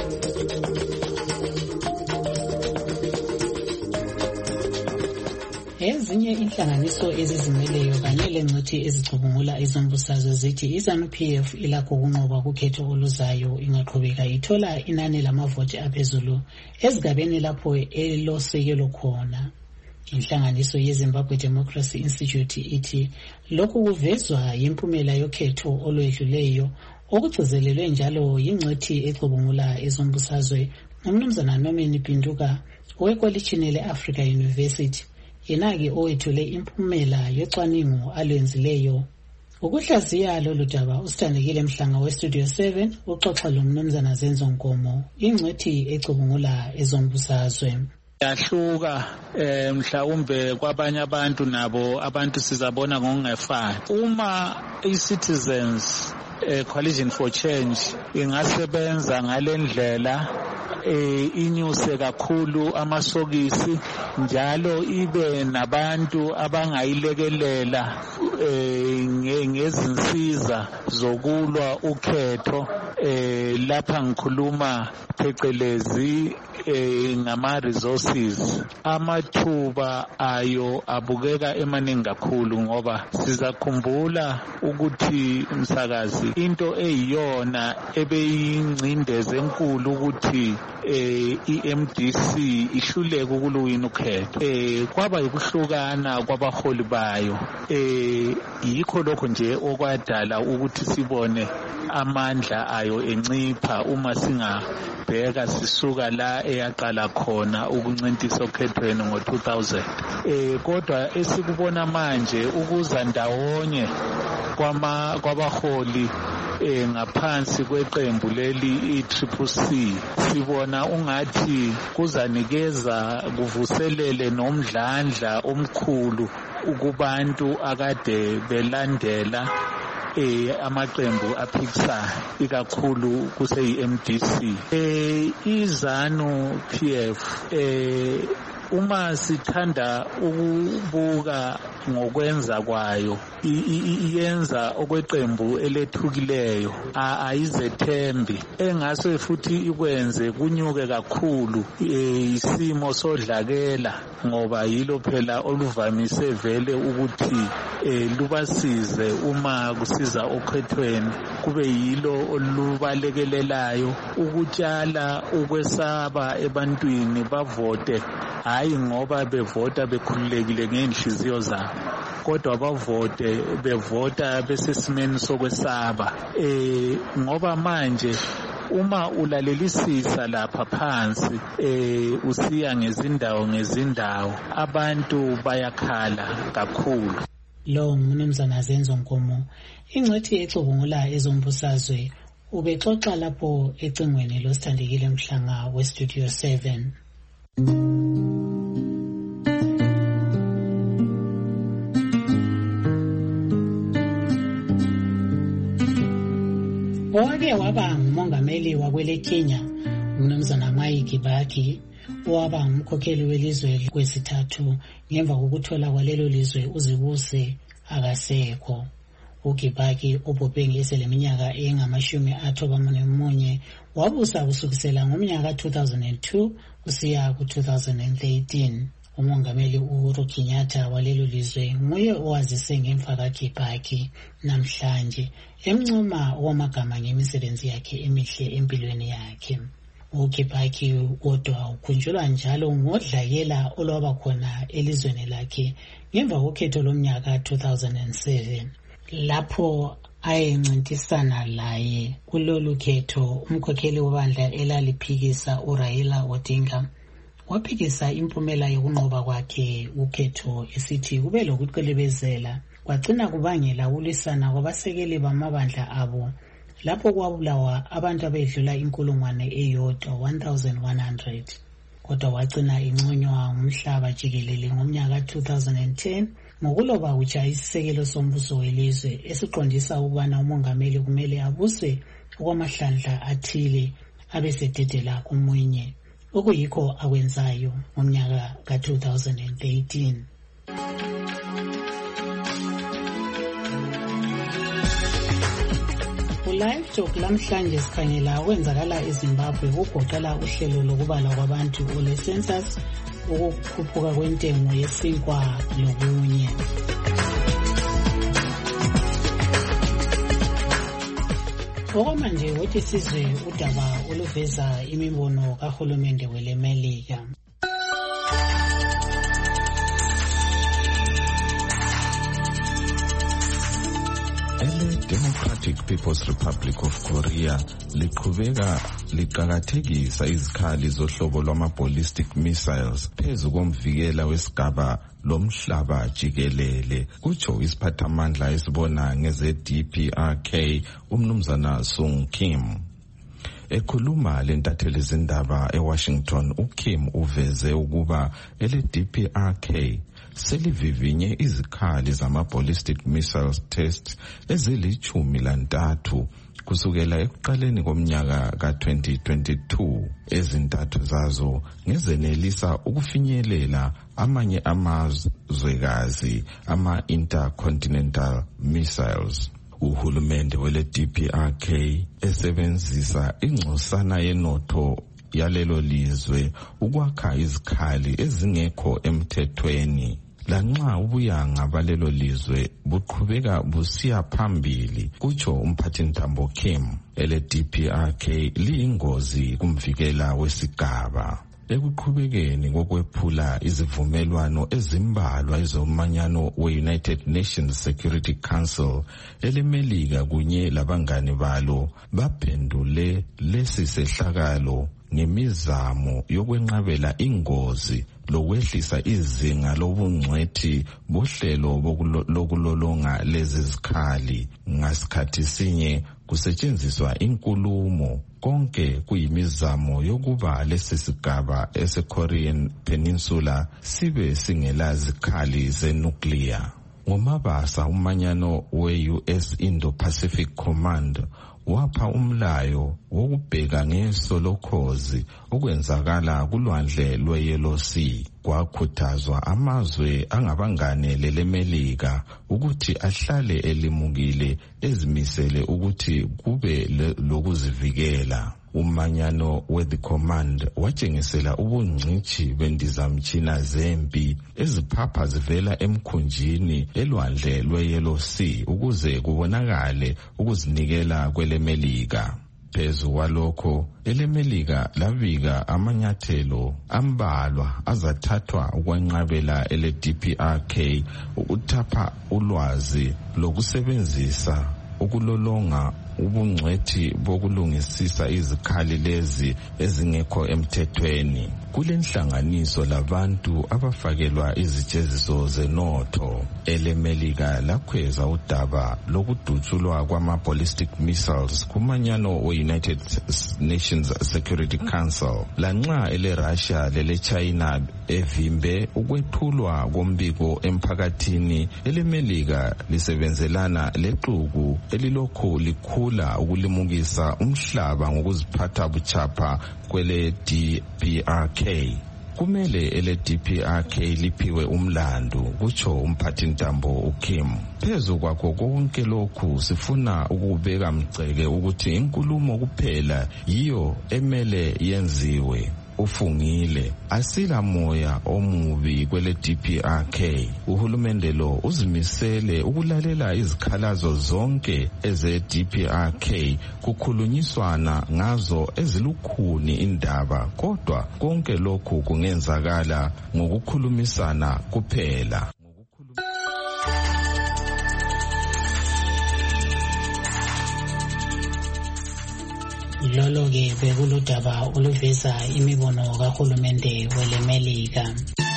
Ezinye inhlanganiso ezizimeleyo kanye lengcwethi ezicubungula ezombusazwe zithi iZANU P F ilakho ukunqoba kukhetho oluzayo ingaqhubeka ithola inani lamavoti aphezulu ezigabeni lapho elosekelo khona. Inhlanganiso yeZimbabwe Democracy Institute ithi lokhu kuvezwa yimpumela yokhetho olwedluleyo okugcizelelwe njalo yingcwethi ecubungula ezombusazwe umnumzana Nomini Pinduka owekolitshini le-Africa University yena-ke owethule impumela yocwaningo alwenzileyo. Ukuhlaziya lolu daba uSithandekile Mhlanga weStudio seven uxoxa lomnumzana Zenzo Nkomo ingcwethi ecubungula ezombusazwe. Yahluka eh mhlawumbe kwabanye abantu nabo abantu sizabona ngokungefani. Uma i-Citizens eh, Coalition for Change ingasebenza ngalendlela eh inyuse kakhulu amasokisi njalo ibe nabantu abangayilekelela eh ngezinsiza zokulwa ukhetho eh lapha ngikhuluma phecelezi eh ngama resources. Amathuba ayo abukeka emaningi kakhulu ngoba sizakhumbula ukuthi msakazi into eyiyona ebeyingcindeze enkulu ukuthi eh i-M D C ihluleke ukuwina ukhetho eh kwaba ukuhlukana kwabaholi bayo eh yikho lokho nje okwadala ukuthi sibone amandla ayo encipha uma singabheka sisuka la eyaqala khona ukuncintisa okhethweni ngo two thousand. Eh kodwa esikubona manje ukuza ndawonye kwama kwabaholi eh ngaphansi kweqembu leli i-Triple C sibona ungathi kuzanikeza kuvuselele nomdlandla omkhulu ukubantu akade belandela eh amaqembu aphikisayo ikakhulu kuseyi-M D C. eh iZanu P F eh uma sithanda ukubuka ngokwenza kwayo iyenza okweqembu elethukileyo ayizethembi engase futhi ikwenze kunyuke kakhulu isimo sodlakela ngoba yilo phela oluvamise vele ukuthi lubasize uma kusiza okhethweni kube yilo olubalekelelayo ukutshala ukwesaba ebantwini bavote hayi ngoba bevota bekhululekile ngenhliziyo zabo kodwa bavote bevota besesimeni sokwesaba eh ngoba manje uma ulalelisisa lapha phansi eh usiya ngezindawo ngezindawo abantu bayakhala kakhulu. Lo ngumnumzana Zenzo Nkomo ingcwethi ecubungula ezombusazwe ubexoxa lapho ecingweni loSithandekile Mhlanga weStudio seven. Owake waba ngumongameli wakwele Kenya umnumzana Mwai Kibaki owaba ngumkhokheli welizwe kwesithathu ngemva kokuthola kwalelo lizwe uzibuse akasekho. uKibaki obhubhe ngeseleminyaka engamashumi athoba nemunye wabusa kusukisela ngomnyaka two thousand two kusiya ku two thousand thirteen. Umongameli Uhuru Kenyatta walelo lizwe nguye owazise ngemfa kaKibaki namhlanje emncoma wamagama ngemisebenzi yakhe emihle empilweni yakhe. uKibaki kodwa ukhunjulwa njalo ngodlakela olwaba khona elizweni lakhe ngemva kokhetho lomnyaka two thousand seven lapho ayencintisana laye kulolu khetho umkhokheli webandla elaliphikisa uRaila Odinga waphikisa impumela yokunqoba kwakhe ukhetho esithi kube lokuqelebezela kwagcina kubangela ukulwisana kwabasekeli bamabandla abo lapho kwabulawa abantu abedlula inkulungwane eyodwa one thousand one hundred kodwa wagcina inconywa ngumhlaba jikelele ngomnyaka two thousand ten ngokuloba kutsha isisekelo sombuso welizwe esiqondisa ukubana umongameli kumele abuse okwamahlandla athile abesededela komunye okuyikho akwenzayo ngomnyaka ka two thousand thirteen. Live Talk lamhlanje sikhangela kwenzakala eZimbabwe kugoqela uhlelo lokubalwa kwabantu ole census ukukhuphuka kwentengo yesinkwa lokunye. Okwamanje wothi sizwe udaba oluveza imibono kahulumende welemelika. L iDemocratic People's Republic of Korea liqhubeka liqakathekisa izikhali zohlobo lwama-ballistic missiles phezu komvikela wesigaba lomhlaba jikelele, kutsho isiphathamandla esibona ngeze-D P R K umnumzana Sung Kim. Ekhuluma lentatheli zindaba eWashington, uKim uveze ukuba ele-D P R K selivivinye izikhali zama-ballistic missiles test ezilichumi lantathu kusukela ekuqaleni komnyaka ka-twenty twenty-two. Ezintathu zazo ngezenelisa ukufinyelela amanye amazwekazi ama-intercontinental missiles. Uhulumende wele-D P R K esebenzisa ingcosana yenotho yalelo lizwe ukwakha izikhali ezingekho emthethweni. Lanxa ubuyanga balelo lizwe buqhubeka busiya phambili, kutsho umphathintambo Kim, ele-D P R K liyingozi kumvikela wesigaba. Ekuqhubekeni kokwephula izivumelwano ezimbalwa ezomanyano we-United Nations Security Council, elemelika kunye labangane balo baphendule lesi sehlakalo ngemizamo yokwenqabela ingozi lokwehlisa izinga lobungcwethi bohlelo lokulolonga lezi zikhali. Ngasikhathi sinye kusetshenziswa inkulumo, konke kuyimizamo yokuba lesi sigaba ese-Korean Peninsula sibe singela zikhali zenuclear. Ngomabasa umanyano we-U S Indo-Pacific Command wapha umlayo wokubheka ngeso lokhozi okwenzakala kulwandle lwe-Yellow Sea. Kwakhuthazwa amazwe angabangane lelemelika ukuthi ahlale elimukile ezimisele ukuthi kube lokuzivikela. Umanyano we-The Command watshengisela ubungcitshi bendizamtshina zempi eziphapha zivela emkhunjini elwandle lwe-Yellow Sea ukuze kubonakale ukuzinikela kwelemelika. Phezu kwalokho, elemelika labika amanyathelo ambalwa azathathwa ukwenqabela ele-D P R K ukuthapha ulwazi lokusebenzisa ukulolonga ubungcwethi bokulungisisa izikhali lezi ezingekho emthethweni. Kulenhlanganiso labantu abafakelwa izijeziso zenotho. Elemelika lakhweza udaba lokudutshulwa kwama-ballistic missiles kumanyano we-United Nations Security Council. Lanxa ele-Russia lele-China evimbe ukwethulwa kombiko emphakathini, elemelika lisebenzelana lexuku elilokhu likhula ukulimukisa umhlaba ngokuziphatha buchapha kwele-D P R K. Kumele ele-D P R K liphiwe umlandu, kutsho umphathintambo uKim. Phezu kwakho konke lokhu sifuna ukubeka mgceke ukuthi inkulumo kuphela yiyo emele yenziwe. Ufungile, asila moya omubi kwele-D P R K. Uhulumende lo uzimisele ukulalela izikhalazo zonke eze-D P R K kukhulunyiswana ngazo ezilukhuni indaba, kodwa konke lokhu kungenzakala ngokukhulumisana kuphela. Lolo-ke bekuludaba oluveza imibono kahulumende welemelika.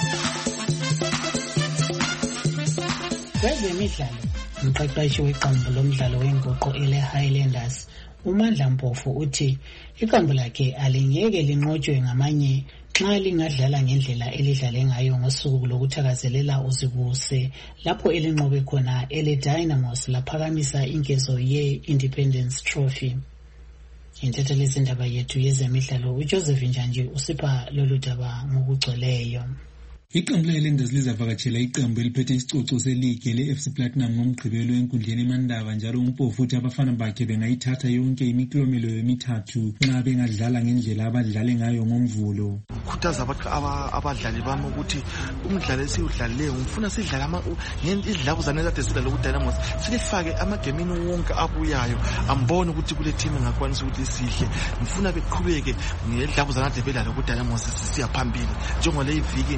Kwezemidlalo, umqeqeshi weqembu lomdlalo wenguqu ele-Highlanders uMandla Mpofu uthi iqembu lakhe alingeke linqotshwe ngamanye xa lingadlala ngendlela elidlale ngayo ngosuku lokuthakazelela uzibuse, lapho elinqobe khona ele-Dynamos laphakamisa inkezo ye-Independence Trophy. Intatheli zindaba yethu yezemidlalo uJoseph Njanje usipha lolu daba ngokugcweleyo. Iqembu le-Highlanders lizavakatshela iqembu eliphethe isicoco seligi le-F C Platinum ngomgqibelo enkundleni eMandaba, njalo uMpofu uthi abafana bakhe bengayithatha yonke imiklomelo emithathu nxa bengadlala ngendlela abadlale ngayo ngomvulo. Khuthaza abadlali bami ukuthi umdlalo esiwudlalileyo ngifuna sidlale izidlabuzane kade sidlala ku-Dynamos silifake amagemini wonke abuyayo, ambone ukuthi kule team engakwanisa ukuthi sihle. Ngifuna beqhubeke ngedlabuzane kade bedlala ku-Dynamos sisiya phambili njengole iviki njengoba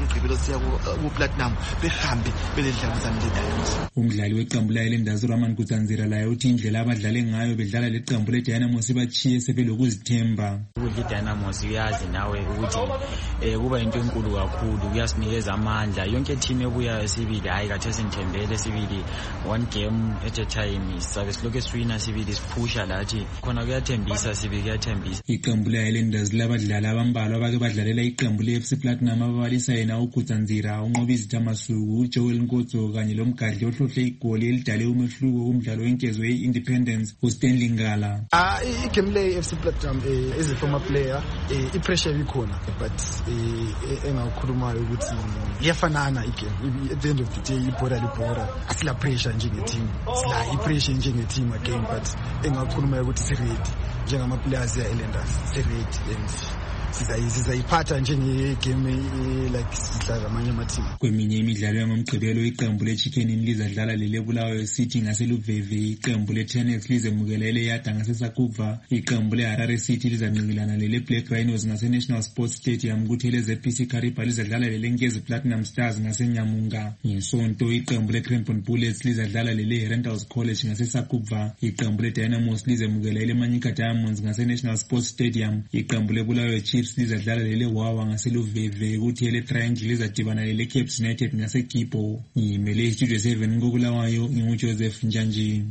ngomgqibelo siya ku-platinum behambe beledlalizane le-Dynamos. Umdlali weqembu layo lendazi uRaman Kutsanzira laye uthi indlela abadlale ngayo bedlala leqembu le-Dynamos ibachiye sebelokuzithemba. Ukudla i-Dynamos uyazi nawe ukuthi eh kuba into enkulu kakhulu, kuyasinikeza amandla. Yonke team ebuya sibili hayi kathi sithembele sibili one game at a time, sabe siloke swina sibili siphusha lathi khona kuyathembisa sibili kuyathembisa. Iqembu layo lendazi labadlali abambalwa abake badlalela iqembu le-F C Platinum ababalisa yena uKutsanzira, unqoba izithamasuku, uJoel Nkotso kanye lomgadli ohlohle igoli elidale umehluko kumdlalo wenkezo ye-Independence uStanley Ngala. Ah igame le-F C Platinum eh as a former player eh ipressure ikhona, but eh engakhulumayo ukuthi iyafanana igame. At the end of the day ibhola libhola, asila pressure njenge-team, sila i-pressure njenge-team again, but engakhulumayo ukuthi si-ready njengama players ya-Islanders, si-ready and sizayiphatha njengegame like sidlala amanye amateam. Kweminye imidlalo yangomgqibelo iqembu le-Chicken lizadlala lele-Bulawayo City ngaseluveve, iqembu le-Tenex lizemukela ele-Yada ngaseSakuva, iqembu le-Harare City lizanqikilana lele-Black Rhinos ngase-National Sports Stadium, kuthi ele-Z P C Kariba lizadlala lele-Nkezi Platinum Stars ngaseNyamunga. Ngesonto iqembu le-Crampon Bullets lizadlala lele-Randalls College ngaseSakuva, iqembu le-Dynamos lizemukela ele-Manyika Diamonds ngase-National Sports Stadium, iqembu le-Bulawayo Chiefs lizadlala lele-Wawa ngaseluveve, kuthi ele-Triangle lizadibana lele-Caps United ngaseGibo. Ngimele iStudio seven koBulawayo, nginguJoseph Njanji.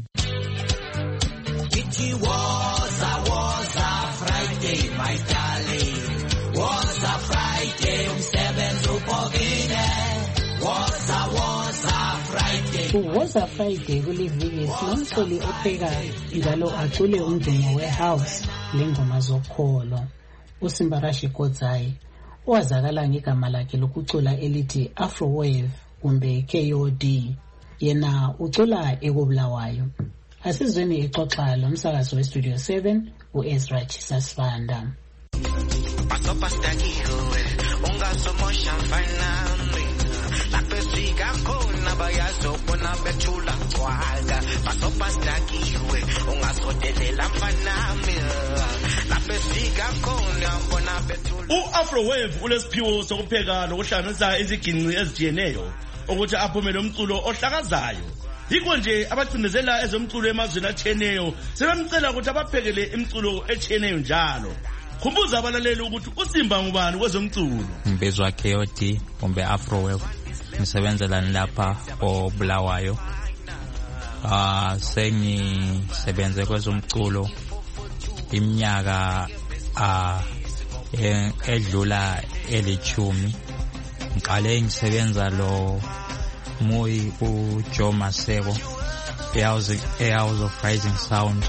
It was a was a Friday, my darling. Was a Friday, umsebenzi ubhokile. Was a was a Friday. Was a Friday kuliviki sinomsoli opheka njalo acule umdumo we-house lengoma zokholo. uSimbarashi Kodzai owazakala ngegama lakhe lokucula elithi Afrowave kumbe K O D, yena ucula ekobulawayo. Asizweni ixoxa lomsakazi weStudio seven uEzra Chisasfanda. U-Afrowave ulesiphiwo sokupheka nokuhlanganisa iziginci ezijiyeneyo ukuthi aphumele umculo ohlakazayo. Yikho nje abacindezela ezomculo emazweni atshiyeneyo sebemcela ukuthi abaphekele imculo etshiyeneyo njalo. Khumbuza abalaleli ukuthi uSimba ngubani kwezomculo. Ngibizwa K O D kumbe Afrowave, ngisebenzela lapha koBulawayo. Ah sengisebenze kwezomculo iminyaka ah edlula elithumi. Ngiqale ngisebenza lo Moyi uJoe Maseko eHouse eHouse of Rising Sound.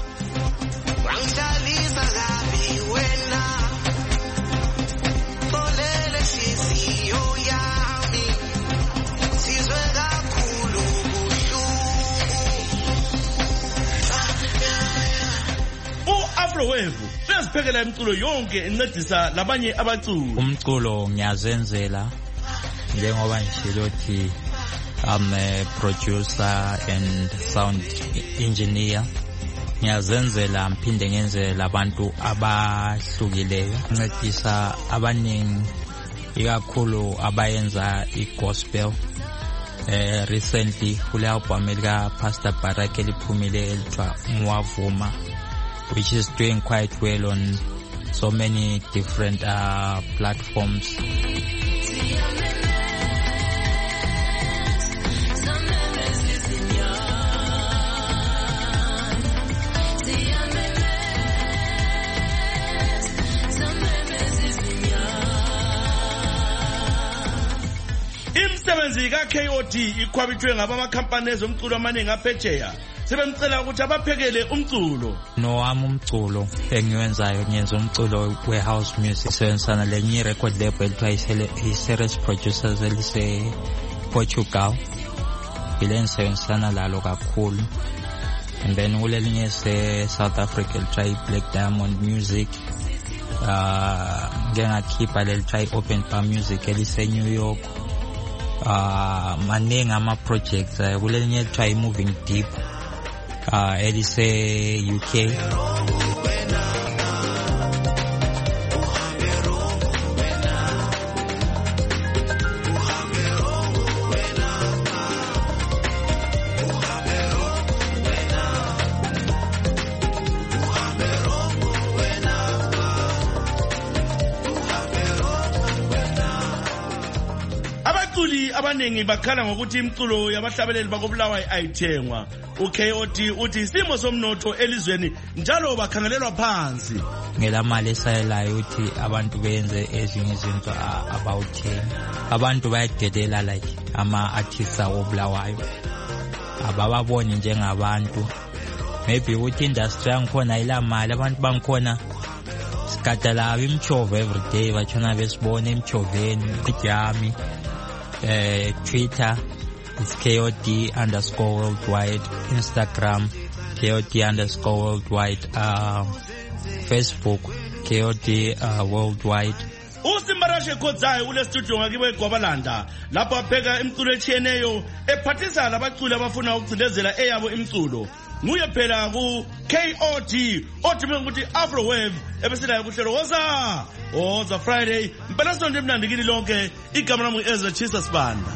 U-Afrowave uyaziphekela imculo yonke incedisa labanye abaculi. Umculo ngiyazenzela njengoba ngishilo ukuthi I'm a producer and sound engineer. Ngiyazenzela mphinde ngenzela abantu abahlukileyo, ncedisa abaningi ikakhulu abayenza igospel. Eh recently kule album elika Pastor Barak eliphumile elithwa Mwavuma, which is doing quite well on so many different uh, platforms. Imsebenzi ka-K O D ikhwabithwe ngabama-company ezomculo amaningi aphetsheya, sebemcela ukuthi abaphekele umculo. Nowami umculo engiwenzayo ngenza umculo we-house music, sebenzisana lenye record label elithiwa i-Series Producers elise-Portugal. Ile ngisebenzisana lalo kakhulu. And then kulelinye se-South Africa elithiwa i-Black Diamond Music. Uh, ngeke ngakhipha lelithiwa i-Open Bar Music elise-New York. Uh, maningi ama-projects uh, kulelinye elithiwa i-Moving Deep uh, elise-U K. abaningi bakhala ngokuthi imculo yabahlabeleli bakobulawayo ayithengwa. U-K O D uthi isimo somnotho elizweni njalo bakhangelelwa phansi. Ngelamali esayelayo uthi abantu benze ezinye izinto abawuthenga. Abantu bayadelela like ama-artists akobulawayo. Abababoni njengabantu. Maybe ukuthi industry yangikhona ilamali abantu bangikhona sikadala imchove every day bachona besibona emchoveni ijami eh Twitter it's K O D underscore worldwide, Instagram K O D underscore worldwide, uh, Facebook K O D uh, worldwide. Usimbarashe Khozayi ule studio ngakibo eGwabalanda lapho apheka imculo etshiyeneyo ephathisa labaculi abafuna ukugcindezela eyabo imculo. Nguye phela ku K O D othime ukuthi Afro Wave ebeselayo kuhlelo woza woza Friday impela sonto emnandi kini lonke. Igama lami Ezra Chisa Sibanda.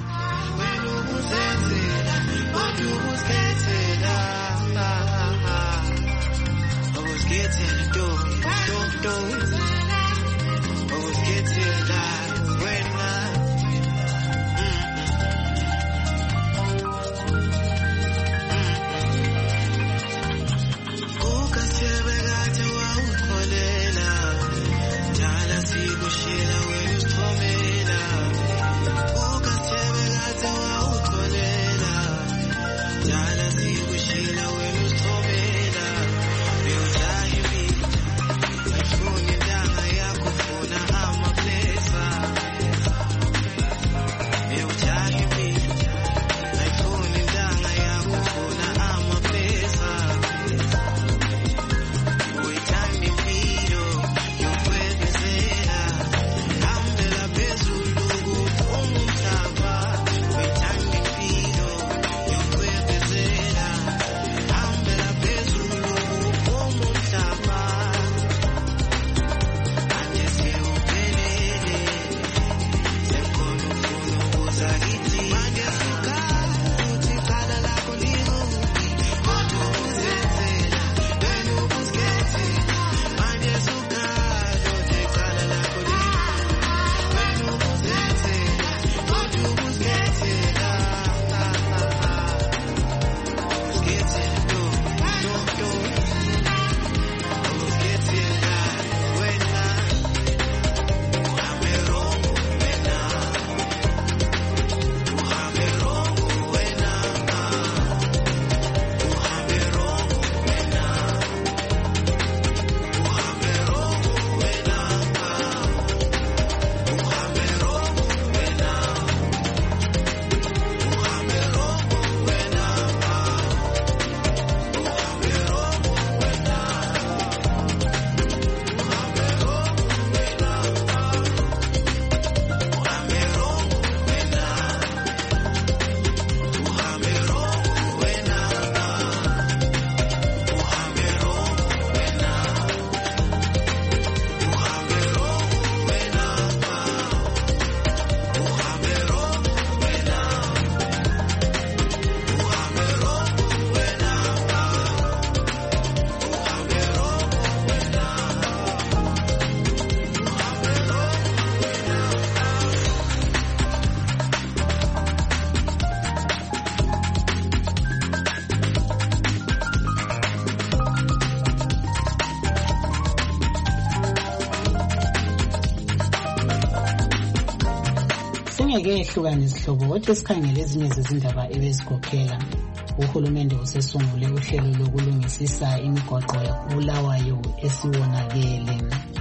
Singeke ehlukane isihlobo kodwa sikhangele ezinye zezindaba ebezikhokhela. Uhulumende usesungule uhlelo lokulungisisa imigwaqo yaBulawayo esiwonakele.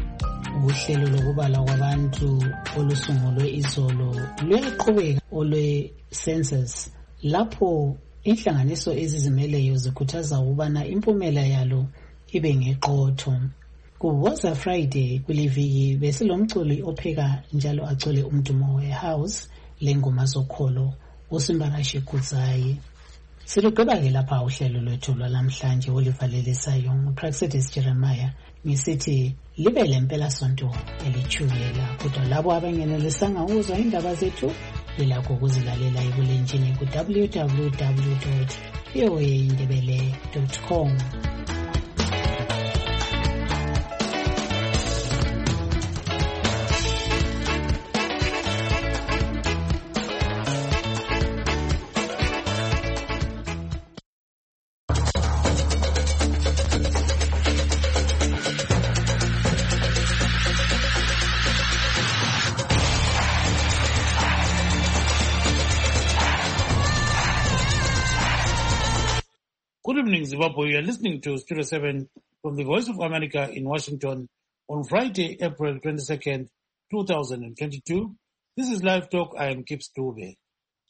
Uhlelo lokubalwa kwabantu olusungulwe izolo luyayiqhubeka olwe census lapho inhlanganiso ezizimeleyo zikhuthaza ukubana impumela yalo ibe ngeqotho. Kuwoza Friday kuleviki besilomculi opheka njalo acule umdumo wehouse lengoma zokholo uSimbarashe Khozayi. Silugqiba-ke lapha uhlelo lwethu lwalamhlanje olivalelisayo nguPraxedis Jeremiah ngisithi libe lempela sonto elithukela. Kodwa labo abangenelisanga ukuzwa indaba zethu lilakho ukuzilalela ebulenjini ku w w w dot v o a indebele dot com. Good evening, Zimbabwe. You are listening to Studio seven from the Voice of America in Washington on Friday, April twenty-second, two thousand twenty-two. This is Live Talk. I am Kip Stube.